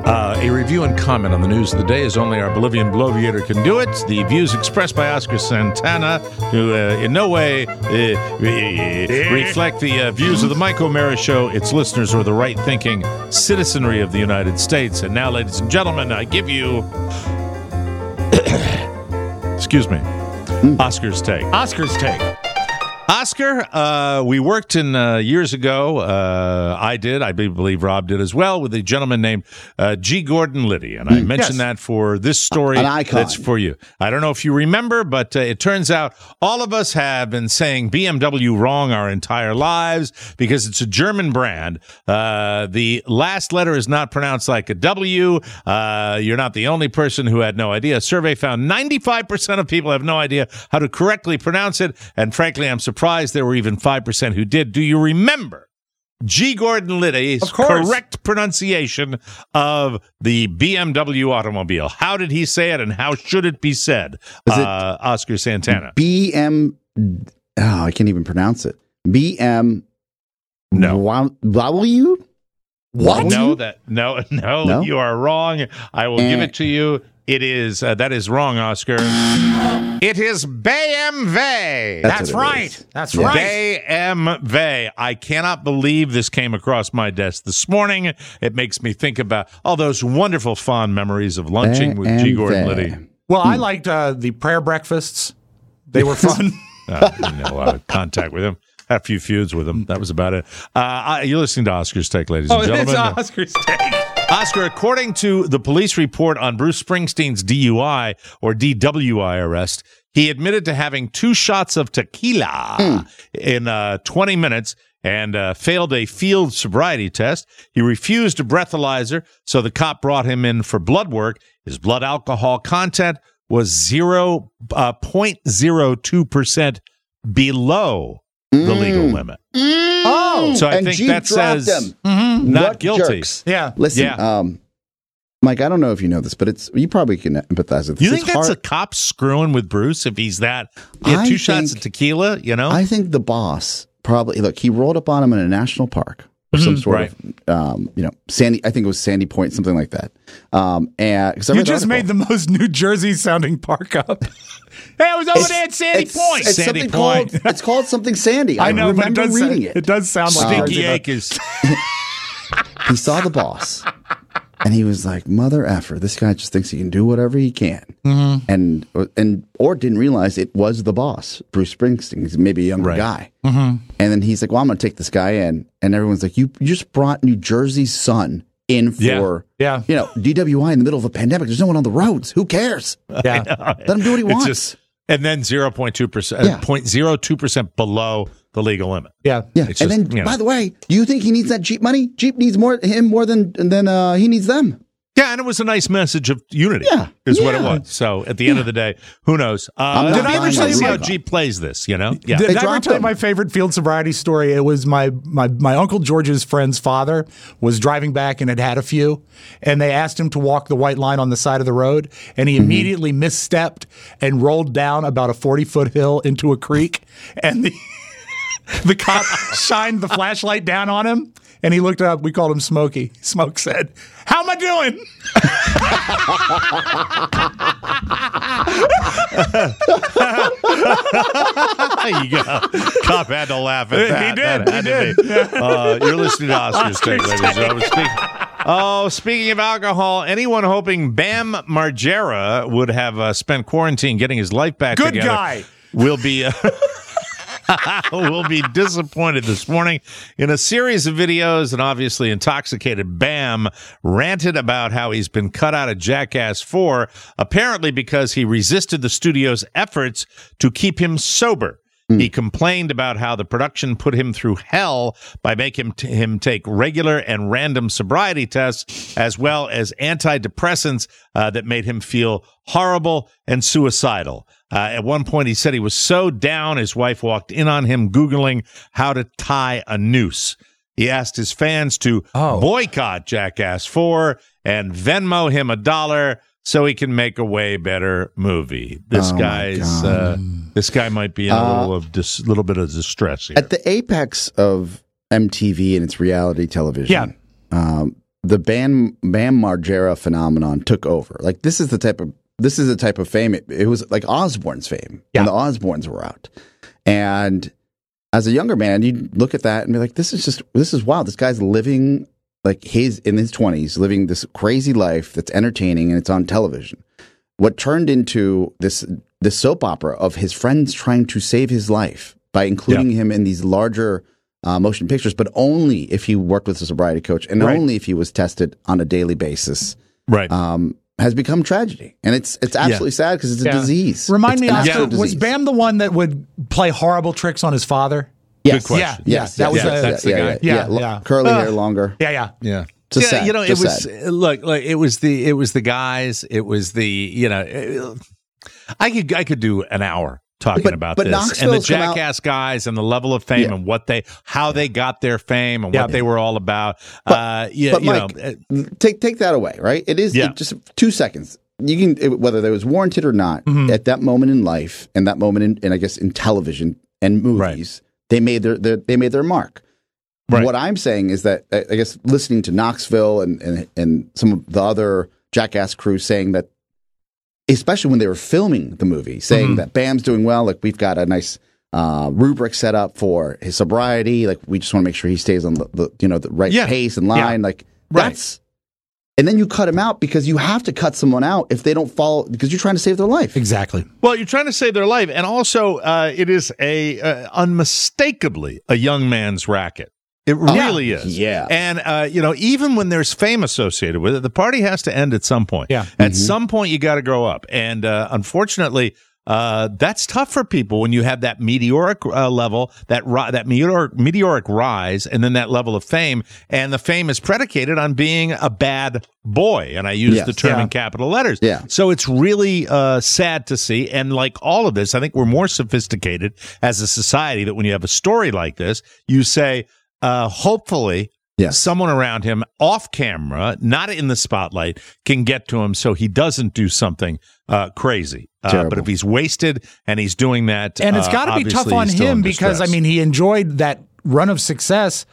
Uh, a review and comment on the news of the day is only our Bolivian bloviator can do it. The views expressed by Oscar Santana do uh, in no way uh, reflect the uh, views of the Mike O'Mara Show, its listeners, or the right-thinking citizenry of the United States. And now, ladies and gentlemen, I give you... excuse me. Oscar's Take. Oscar's Take. Oscar, uh, we worked in uh, years ago. Uh, I did. I believe Rob did as well, with a gentleman named uh, G. Gordon Liddy, and I Mm. mentioned Yes. that for this story. An icon. That's for you. I don't know if you remember, but uh, it turns out all of us have been saying B M W wrong our entire lives because it's a German brand. Uh, the last letter is not pronounced like a W. Uh, you're not the only person who had no idea. A survey found ninety-five percent of people have no idea how to correctly pronounce it, and frankly, I'm surprised there were even five percent who did. Do you remember G. Gordon Liddy's Of course. correct pronunciation of the B M W automobile? How did he say it, and how should it be said? Is it uh, Oscar Santana. B M. Oh, I can't even pronounce it. B M. No. W. What? No, that no, no, No? you are wrong. I will Eh. give it to you. It is uh, that is wrong, Oscar. It is B M W. That's That's what it right. is. That's Yeah. right. B M W. I cannot believe this came across my desk this morning. It makes me think about all those wonderful fond memories of lunching with G. Gordon Liddy. Well, I liked uh, the prayer breakfasts. They were fun. Uh, you know, uh, contact with him. Had a few feuds with him. That was about it. Uh, I, you're listening to Oscar's Take, ladies Oh, and it's gentlemen. Oscar's Take. Oscar, according to the police report on Bruce Springsteen's D U I or D W I arrest, he admitted to having two shots of tequila Mm. in uh, twenty minutes and uh, failed a field sobriety test. He refused a breathalyzer, so the cop brought him in for blood work. His blood alcohol content was zero point zero two percent below the legal limit. Oh. So I And think Jeep that dropped says him. Mm-hmm. not What guilty. jerks. Yeah. Listen, Yeah. um, Mike, I don't know if you know this, but it's you probably can empathize with this. You think It's that's hard- a cop screwing with Bruce if he's that? He had I two shots think- of tequila, you know? I think the boss probably look. He rolled up on him in a national park or some sort Right. of, um, you know, Sandy. I think it was Sandy Point, something like that. Um, and 'cause I You read the just made article. the most New Jersey sounding park up. Hey, I was over It's- there at Sandy it's, Point. It's Sandy something Point. called. It's called something Sandy. I know, but it remember does, reading it. it. it does sound like Stinky Jersey, though. Acres. He saw the boss, and he was like, "Mother effer, this guy just thinks he can do whatever he can," Mm-hmm. and and or didn't realize it was the boss, Bruce Springsteen. He's maybe a younger Right. guy, Mm-hmm. and then he's like, "Well, I'm going to take this guy in," and everyone's like, "You, you just brought New Jersey's son in for, Yeah. Yeah. you know, D W I in the middle of a pandemic. There's no one on the roads. Who cares? Yeah. Let him do what he It's wants." just- and then zero point two percent, Yeah. zero point zero two percent below the legal limit. Yeah. yeah, It's and just, then you know. by the way, do you think he needs that Jeep money? Jeep needs more him more than than uh, he needs them. Yeah, and it was a nice message of unity, Yeah. is what it Yeah. was. So at the end of the day, who knows? Uh, I'm not did I ever buying tell a you how Reebok. Jeep plays this, you know? Yeah. Did, They did I ever dropped tell you him. my favorite field sobriety story? It was my, my my uncle George's friend's father was driving back and had had a few, and they asked him to walk the white line on the side of the road, and he immediately misstepped and rolled down about a forty foot hill into a creek, and the the cop shined the flashlight down on him, and he looked up. We called him Smokey. Smoke said, "How am I doing?" you go. Cop had to laugh at He that. did, That had he to did. be. Uh, you're listening to Oscar's Take, ladies and gentlemen. Speak- Oh, speaking of alcohol, anyone hoping Bam Margera would have uh, spent quarantine getting his life back Good together guy. will be uh, will be disappointed this morning. In a series of videos, an obviously intoxicated Bam ranted about how he's been cut out of Jackass four, apparently because he resisted the studio's efforts to keep him sober. He complained about how the production put him through hell by making t- him take regular and random sobriety tests, as well as antidepressants uh, that made him feel horrible and suicidal. Uh, at one point, he said he was so down, his wife walked in on him Googling how to tie a noose. He asked his fans to Oh. boycott Jackass four and Venmo him a dollar so he can make a way better movie. This Oh, my guy's uh, this guy might be in a Uh, little of dis- little bit of distress here. At the apex of M T V and its reality television, Yeah. um, the Bam Bam Margera phenomenon took over. Like this is the type of this is the type of fame. It, it was like Osbourne's fame yeah. when the Osbournes were out. And as a younger man, you look at that and be like, "This is just this is wild. This guy's living like he's in his twenties, living this crazy life that's entertaining, and it's on television." What turned into this this soap opera of his friends trying to save his life by including yeah. him in these larger Uh, motion pictures, but only if he worked with a sobriety coach and right. only if he was tested on a daily basis. Right. Um, has become tragedy. And it's it's absolutely yeah. sad because it's a yeah. disease. Remind it's me, Oscar, was Bam the one that would play horrible tricks on his father? Yes. Good question. Yeah, yes. yeah. That yes. was yeah, a, that's the yeah, guy. Yeah, yeah. yeah. yeah. Curly uh, hair longer. Yeah, yeah. Yeah. Just yeah, sad. You know, Just it was sad. look like it was the it was the guys. It was the you know, it, I could I could do an hour talking but, about but this Knoxville's and the Jackass guys and the level of fame yeah. and what they how they got their fame and yeah. what they were all about. But, uh, yeah, but you Mike, know, take take that away, right? It is yeah. it just two seconds. You can it, whether that was warranted or not mm-hmm. at that moment in life and that moment in, and I guess in television and movies, right. they made their, their they made their mark. Right. What I'm saying is that I guess listening to Knoxville and, and and some of the other Jackass crew saying that, especially when they were filming the movie, saying mm-hmm. that Bam's doing well, like we've got a nice uh, rubric set up for his sobriety, like we just want to make sure he stays on the, the you know the right yeah. pace and line, yeah. like right. that's. And then you cut him out because you have to cut someone out if they don't follow because you're trying to save their life. Exactly. Well, you're trying to save their life, and also uh, it is a uh, unmistakably a young man's racket. It really yeah. is. Yeah. And, uh, you know, even when there's fame associated with it, the party has to end at some point. Yeah. At Mm-hmm. some point, you got to grow up. And uh, unfortunately, uh, that's tough for people when you have that meteoric uh, level, that ri- that meteoric, meteoric rise, and then that level of fame. And the fame is predicated on being a bad boy. And I use Yes. the term Yeah. in capital letters. Yeah. So it's really uh, sad to see. And like all of this, I think we're more sophisticated as a society that when you have a story like this, you say, Uh, hopefully, yes. someone around him off camera, not in the spotlight, can get to him so he doesn't do something uh, crazy. Uh, but if he's wasted and he's doing that, and it's uh, got to be tough on him because, I mean, he enjoyed that run of success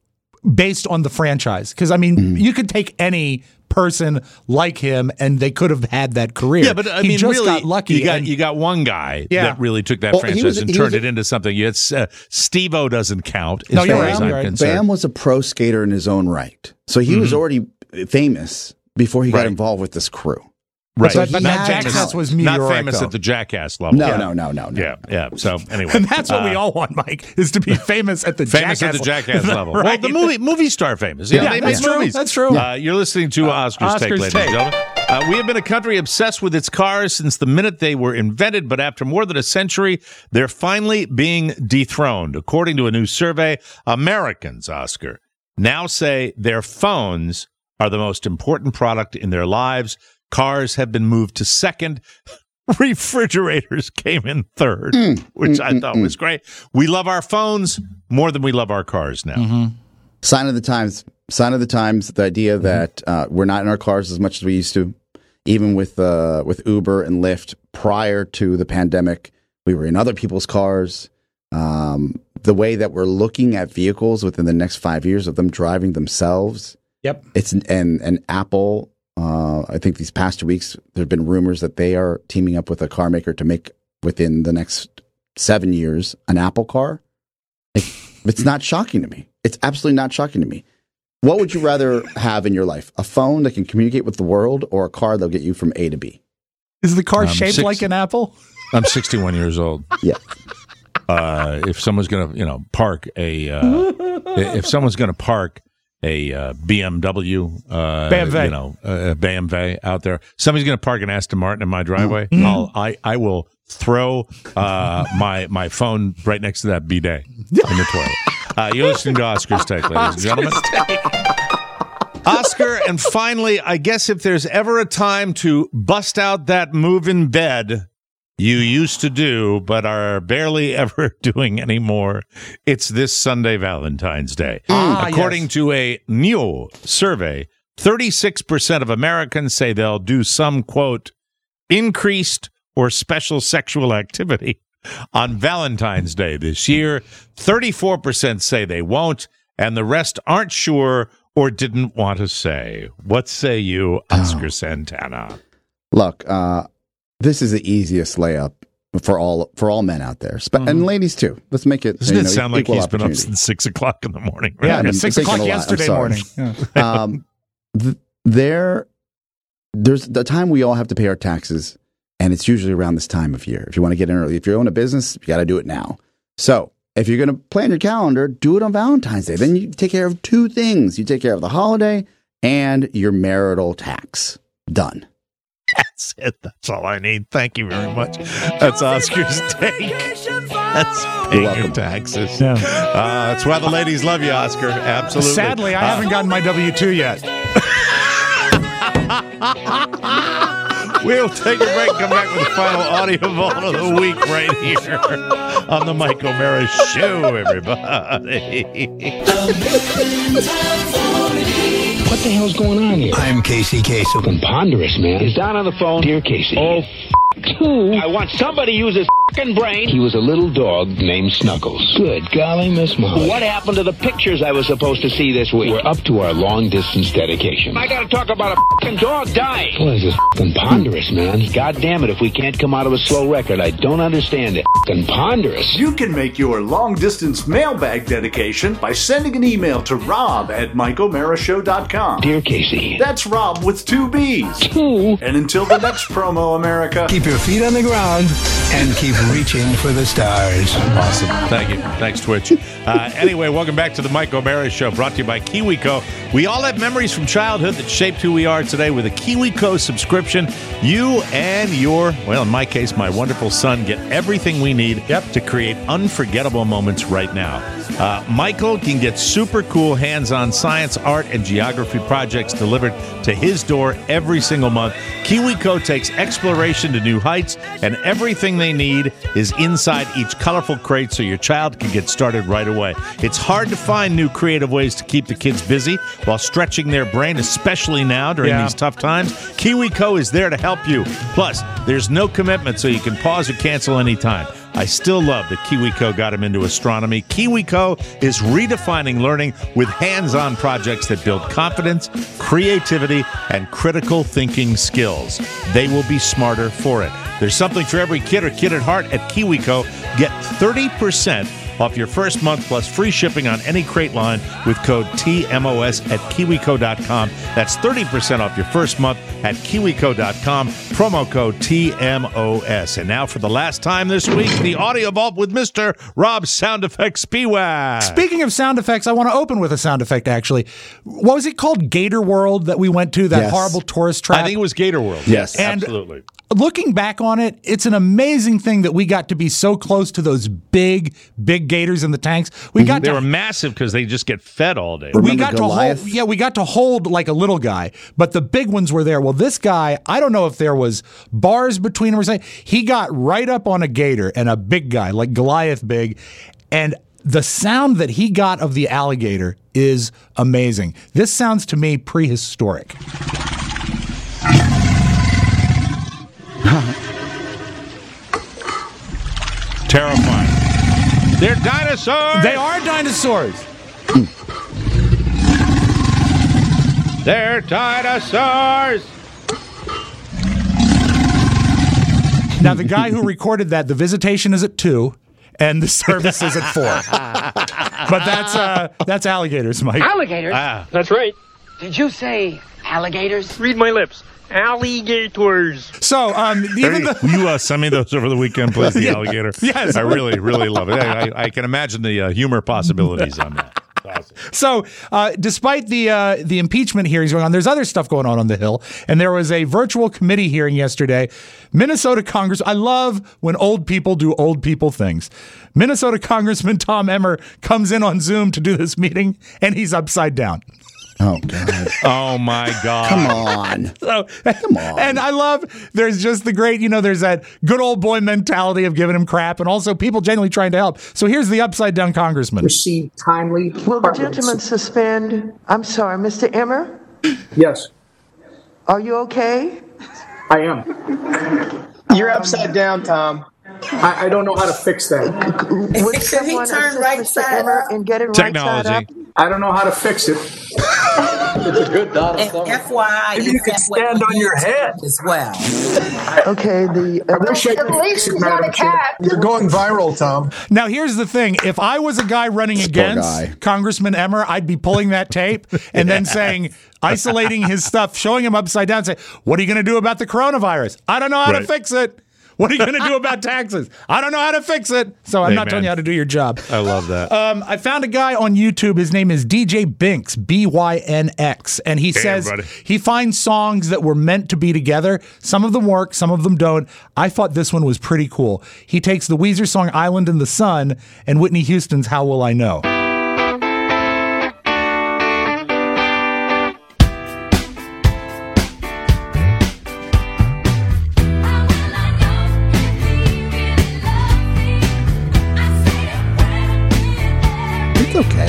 based on the franchise. Because, I mean, mm-hmm. you could take any person like him and they could have had that career. Yeah, but I he mean, just really, got lucky. You got and, you got one guy yeah. that really took that well, franchise was, and turned it a, into something. It's uh, Steve-O doesn't count. As no, you're far right. as I'm You're right. concerned. Bam was a pro skater in his own right, so he mm-hmm. was already famous before he got right. involved with this crew. Right, so but not Jackass famous, was not meteoric, famous though. at the Jackass level. No, yeah. no, no, no, no. Yeah, yeah. So anyway, and that's what uh, we all want, Mike, is to be famous at the famous Jackass at the Jackass level. right. Well, the movie movie star famous. You know, yeah, they that's make true. movies. That's true. Uh, you're listening to uh, Oscar's, Oscar's Take, ladies Take. and gentlemen. Uh, we have been a country obsessed with its cars since the minute they were invented, but after more than a century, they're finally being dethroned. According to a new survey, Americans, Oscar, now say their phones are the most important product in their lives. Cars have been moved to second. Refrigerators came in third, mm, which mm, I thought mm, was great. We love our phones more than we love our cars now. Mm-hmm. Sign of the times. Sign of the times. The idea mm-hmm. that uh, we're not in our cars as much as we used to. Even with uh, with Uber and Lyft, prior to the pandemic, we were in other people's cars. Um, the way that we're looking at vehicles within the next five years of them driving themselves. Yep. It's and and Apple. Uh, I think these past two weeks there have been rumors that they are teaming up with a car maker to make within the next seven years an Apple car. Like, it's not shocking to me. It's absolutely not shocking to me. What would you rather have in your life? A phone that can communicate with the world or a car that'll get you from A to B? Is the car Um, shaped six- like an apple? I'm sixty-one years old. Yeah. Uh, if someone's going to, you know, park a, uh, if someone's going to park a uh, B M W, uh, B M W. you know, a B M W out there, somebody's going to park an Aston Martin in my driveway. Mm-hmm. I'll, I, I will throw uh, my my phone right next to that bidet in the toilet. Uh, you're listening to Oscar's Take, ladies and gentlemen. Oscar, and finally, I guess if there's ever a time to bust out that move in bed you used to do, but are barely ever doing anymore, it's this Sunday, Valentine's Day. Ah, According yes. to a new survey, thirty-six percent of Americans say they'll do some, quote, increased or special sexual activity on Valentine's Day this year. thirty-four percent say they won't, and the rest aren't sure or didn't want to say? What say you, Oscar oh. Santana? Look, uh, this is the easiest layup for all for all men out there, Sp- mm-hmm. and ladies too. Let's make it. Doesn't you it know, sound like he's been up since six o'clock in the morning? Right? Yeah, I mean, six o'clock yesterday morning. Yeah. um, th- there, there's the time we all have to pay our taxes, and it's usually around this time of year. If you want to get in early, if you own a business, you got to do it now. So if you're going to plan your calendar, do it on Valentine's Day. Then you take care of two things: you take care of the holiday and your marital tax. Done. That's it. That's all I need. Thank you very much. That's Oscar's take. That's paying your taxes. Yeah. Uh, that's why the ladies love you, Oscar. Absolutely. Sadly, I uh, haven't gotten my W two yet. We'll take a break and come back with the final audio vault of the week right here on the Mike O'Mara Show, everybody. What the hell's going on here? I'm Casey Kasem. Fucking ponderous, man. He's down on the phone. Dear Casey. Oh, f*** two. I want somebody to use his f***ing brain. He was a little dog named Snuggles. Good golly, Miss Molly. What happened to the pictures I was supposed to see this week? We're up to our long-distance dedication. I gotta talk about a f***ing dog dying. Boy, this is f***ing ponderous, man. God damn it, if we can't come out of a slow record, I don't understand it. F***ing ponderous. You can make your long-distance mailbag dedication by sending an email to Rob at Mike O'Mara Show dot com. Dear Casey. That's Rob with two B's. Two. And until the next promo, America, keep your feet on the ground and keep reaching for the stars. Awesome. Thank you. Thanks, Twitch. Uh, anyway, welcome back to the Mike O'Mara Show, brought to you by KiwiCo. We all have memories from childhood that shaped who we are today. With a KiwiCo subscription, you and your, well, in my case, my wonderful son, get everything we need yep. to create unforgettable moments right now. Uh, Michael can get super cool hands-on science, art, and geography projects delivered to his door every single month. KiwiCo takes exploration to new heights, and everything they need is inside each colorful crate so your child can get started right away. It's hard to find new creative ways to keep the kids busy while stretching their brain, especially now during yeah. these tough times. KiwiCo is there to help you. Plus, there's no commitment, so you can pause or cancel anytime. I still love that KiwiCo got him into astronomy. KiwiCo is redefining learning with hands-on projects that build confidence, creativity, and critical thinking skills. They will be smarter for it. There's something for every kid or kid at heart at KiwiCo. Get thirty percent off your first month plus free shipping on any crate line with code T M O S at kiwico dot com. That's thirty percent off your first month at kiwico dot com. Promo code T M O S. And now for the last time this week, the Audio Vault with Mister Rob Sound Effects P-Wag. Speaking of sound effects, I want to open with a sound effect, actually. What was it called? Gator World that we went to, that yes. horrible tourist trap? I think it was Gator World. Yes, and absolutely. Looking back on it, it's an amazing thing that we got to be so close to those big, big gators in the tanks. We got they to, were massive because they just get fed all day. We got Goliath? to hold, yeah, we got to hold like a little guy, but the big ones were there. Well, this guy, I don't know if there was bars between him or something. He got right up on a gator and a big guy, like Goliath big, and the sound that he got of the alligator is amazing. This sounds to me prehistoric. Terrifying. They're dinosaurs. They are dinosaurs. They're dinosaurs. Now, the guy who recorded that, the visitation is at two, and the service is at four. But that's uh, that's alligators, Mike. Alligators? Ah. That's right. Did you say alligators? Read my lips. Alligators. So, um, even the- Will you uh, send me those over the weekend, please, the alligator? Yes. I really, really love it. I, I, I can imagine the uh, humor possibilities on that. Awesome. So, uh, despite the uh, the impeachment hearings going on, there's other stuff going on on the Hill, and there was a virtual committee hearing yesterday. Minnesota Congress. I love when old people do old people things. Minnesota Congressman Tom Emmer comes in on Zoom to do this meeting, and he's upside down. Oh, God. Oh, my God. Come on. So, Come on. And I love, there's just the great, you know, there's that good old boy mentality of giving him crap, and also people genuinely trying to help. So here's the upside down congressman. Receive timely. Will the gentleman suspend? I'm sorry, Mister Emmer? Yes. Are you okay? I am. You're um, upside down, Tom. I, I don't know how to fix that. Would someone assist right Mister Emmer and get it right side up? I don't know how to fix it. It's a good Donna Summer. F Y I, Maybe you could stand on your head as well. Okay, the I wish I At least she's not a cat. You're going viral, Tom. Now, here's the thing. If I was a guy running Poor against guy. Congressman Emmer, I'd be pulling that tape and then saying, isolating his stuff, showing him upside down, say, what are you going to do about the coronavirus? I don't know how Right. to fix it. What are you going to do about taxes? I don't know how to fix it. So I'm not Amen. telling you how to do your job. I love that. Um, I found a guy on YouTube. His name is D J Binks, B Y N X. And he Hey, says everybody. he finds songs that were meant to be together. Some of them work, some of them don't. I thought this one was pretty cool. He takes the Weezer song Island in the Sun and Whitney Houston's How Will I Know? It's okay.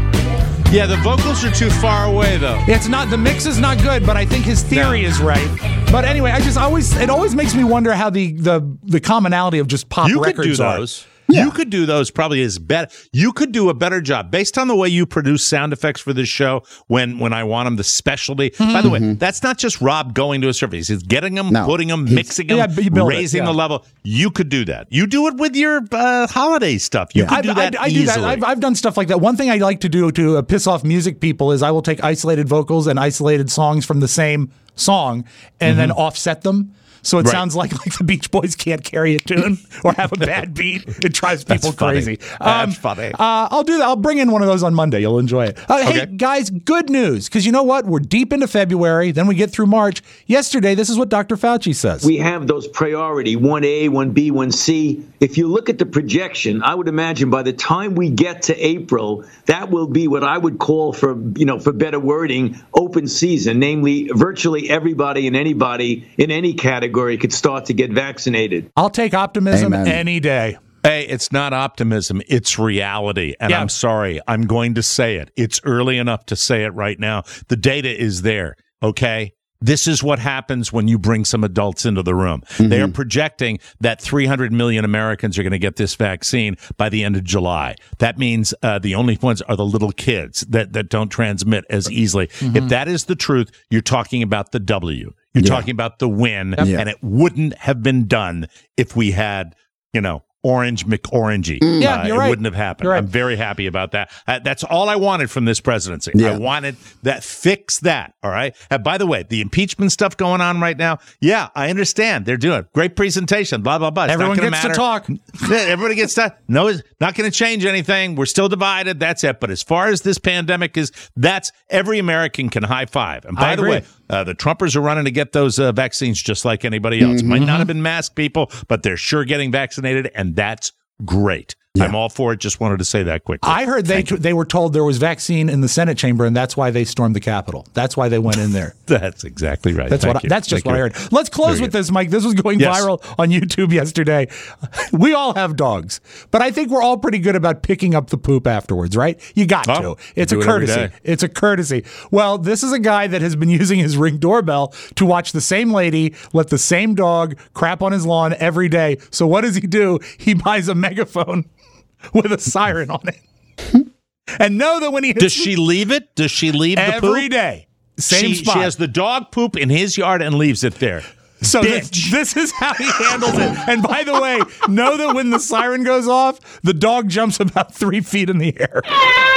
Yeah, the vocals are too far away, though. It's not, the mix is not good, but I think his theory No. is right. But anyway, I just always, it always makes me wonder how the the, the commonality of just pop You could records do are. those. You could do those probably as better. You could do a better job based on the way you produce sound effects for this show. When when I want them, the specialty. By the way, that's not just Rob going to a surface. He's getting them, No. putting them, He's- mixing them, Yeah, but you build it, raising yeah. the level. You could do that. You do it with your uh, holiday stuff. You Yeah. could I, do that I, I do easily. that. I've, I've done stuff like that. One thing I like to do to uh, piss off music people is I will take isolated vocals and isolated songs from the same song and then offset them. So it Right. sounds like like the Beach Boys can't carry a tune or have a bad beat. It drives people That's funny. crazy. That's funny. Uh, I'll do that. I'll bring in one of those on Monday. You'll enjoy it. Uh, Hey, Okay. guys, good news. Because you know what? We're deep into February. Then we get through March. Yesterday, this is what Doctor Fauci says. We have those priority one A, one B, one C. If you look at the projection, I would imagine by the time we get to April, that will be what I would call, for you know, for better wording, open season. Namely, virtually everybody and anybody in any category could start to get vaccinated. I'll take optimism Amen. any day. Hey, it's not optimism. It's reality. And Yeah. I'm sorry. I'm going to say it. It's early enough to say it right now. The data is there. Okay. This is what happens when you bring some adults into the room. Mm-hmm. They are projecting that three hundred million Americans are going to get this vaccine by the end of July. That means uh, the only ones are the little kids that, that don't transmit as easily. Mm-hmm. If that is the truth, you're talking about the W. You're Yeah. talking about the win. Yeah. And it wouldn't have been done if we had, you know, Orange McOrangey. Yeah, Uh, you're it right. wouldn't have happened. You're right. I'm very happy about that. Uh, that's all I wanted from this presidency. Yeah. I wanted that, fix that. All right. And by the way, the impeachment stuff going on right now. Yeah, I understand. They're doing great presentation. Blah blah blah. It's Everyone not gonna gets to matter. talk. Yeah, everybody gets to. No, it's not going to change anything. We're still divided. That's it. But as far as this pandemic is, that's every American can high five. And by I the agree. way, uh, the Trumpers are running to get those uh, vaccines just like anybody else. Might not have been masked people, but they're sure getting vaccinated, and that's great. I'm all for it. Just wanted to say that quickly. I heard they they were told there was vaccine in the Senate chamber, and that's why they stormed the Capitol. That's why they went in there. That's exactly right. That's Thank what. I, you. that's just Thank what you. I heard. Let's close Very with good. this, Mike. This was going Yes. viral on YouTube yesterday. We all have dogs, but I think we're all pretty good about picking up the poop afterwards, right? You got Oh, to. It's you a do it every courtesy. day. It's a courtesy. Well, this is a guy that has been using his Ring doorbell to watch the same lady let the same dog crap on his lawn every day. So what does he do? He buys a megaphone with a siren on it. And know that when he hits Does she leave it? Does she leave the poop every day, same she, spot. She has the dog poop in his yard and leaves it there. So this, this is how he handles it. And by the way, know that when the siren goes off, the dog jumps about three feet in the air.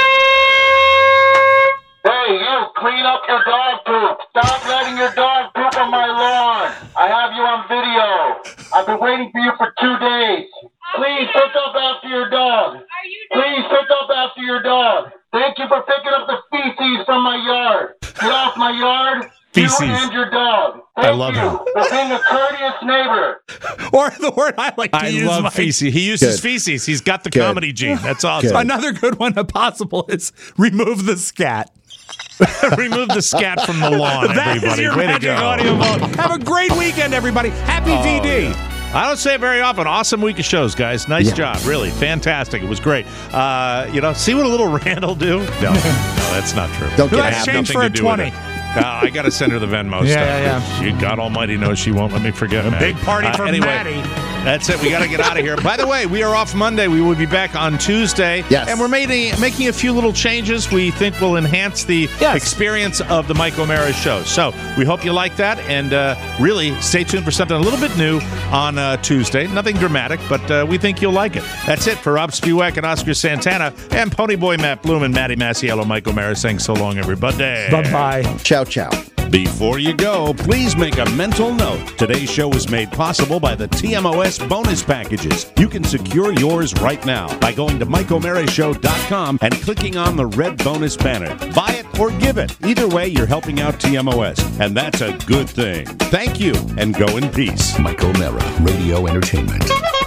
Hey, you, clean up your dog poop. Stop letting your dog poop on my lawn. I have you on video. I've been waiting for you for two days. Please pick up after your dog. Please pick up after your dog. Thank you for picking up the feces from my yard. Get off my yard. Feces. You and your dog. Thank I love you him. for being a courteous neighbor. Or the word I like to I use. love Mike. feces. He uses Good. feces. He's got the Good. comedy gene. That's awesome. Another good one, if possible, is remove the scat. Remove the scat from the lawn, That everybody. is your Way to magic go. audio vote. Have a great weekend, everybody. Happy Oh, V D. yeah. I don't say it very often. Awesome week of shows, guys. Nice Yeah. job. Really fantastic. It was great. Uh, you know, see what a little Randall do? No, no, that's not true. Don't get It it. has Change nothing for to a do with twenty. it. Uh, I got to send her the Venmo Yeah, stuff. yeah, yeah. She, God Almighty knows she won't let me forget. A Maddie. big party Uh, for anyway, Maddie. That's it. We got to get out of here. By the way, we are off Monday. We will be back on Tuesday. Yes. And we're making, making a few little changes we think will enhance the Yes. experience of the Mike O'Mara Show. So we hope you like that. And uh, really, stay tuned for something a little bit new on uh, Tuesday. Nothing dramatic, but uh, we think you'll like it. That's it for Rob Spewak and Oscar Santana and Ponyboy Matt Bloom and Matty Masiello. Mike O'Mara saying so long, everybody. Bye-bye. Ciao, ciao. Before you go, please make a mental note. Today's show was made possible by the T M O S bonus packages. You can secure yours right now by going to Mike O'Mara Show dot com and clicking on the red bonus banner. Buy it or give it. Either way, you're helping out T M O S, and that's a good thing. Thank you, and go in peace. Mike O'Mara, Radio Entertainment.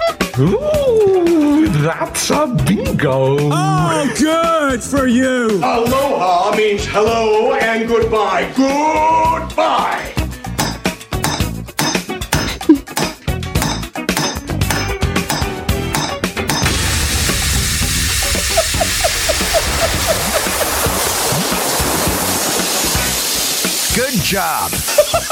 Ooh, that's a bingo. Oh, good for you. Aloha means hello and goodbye. Goodbye. Good job.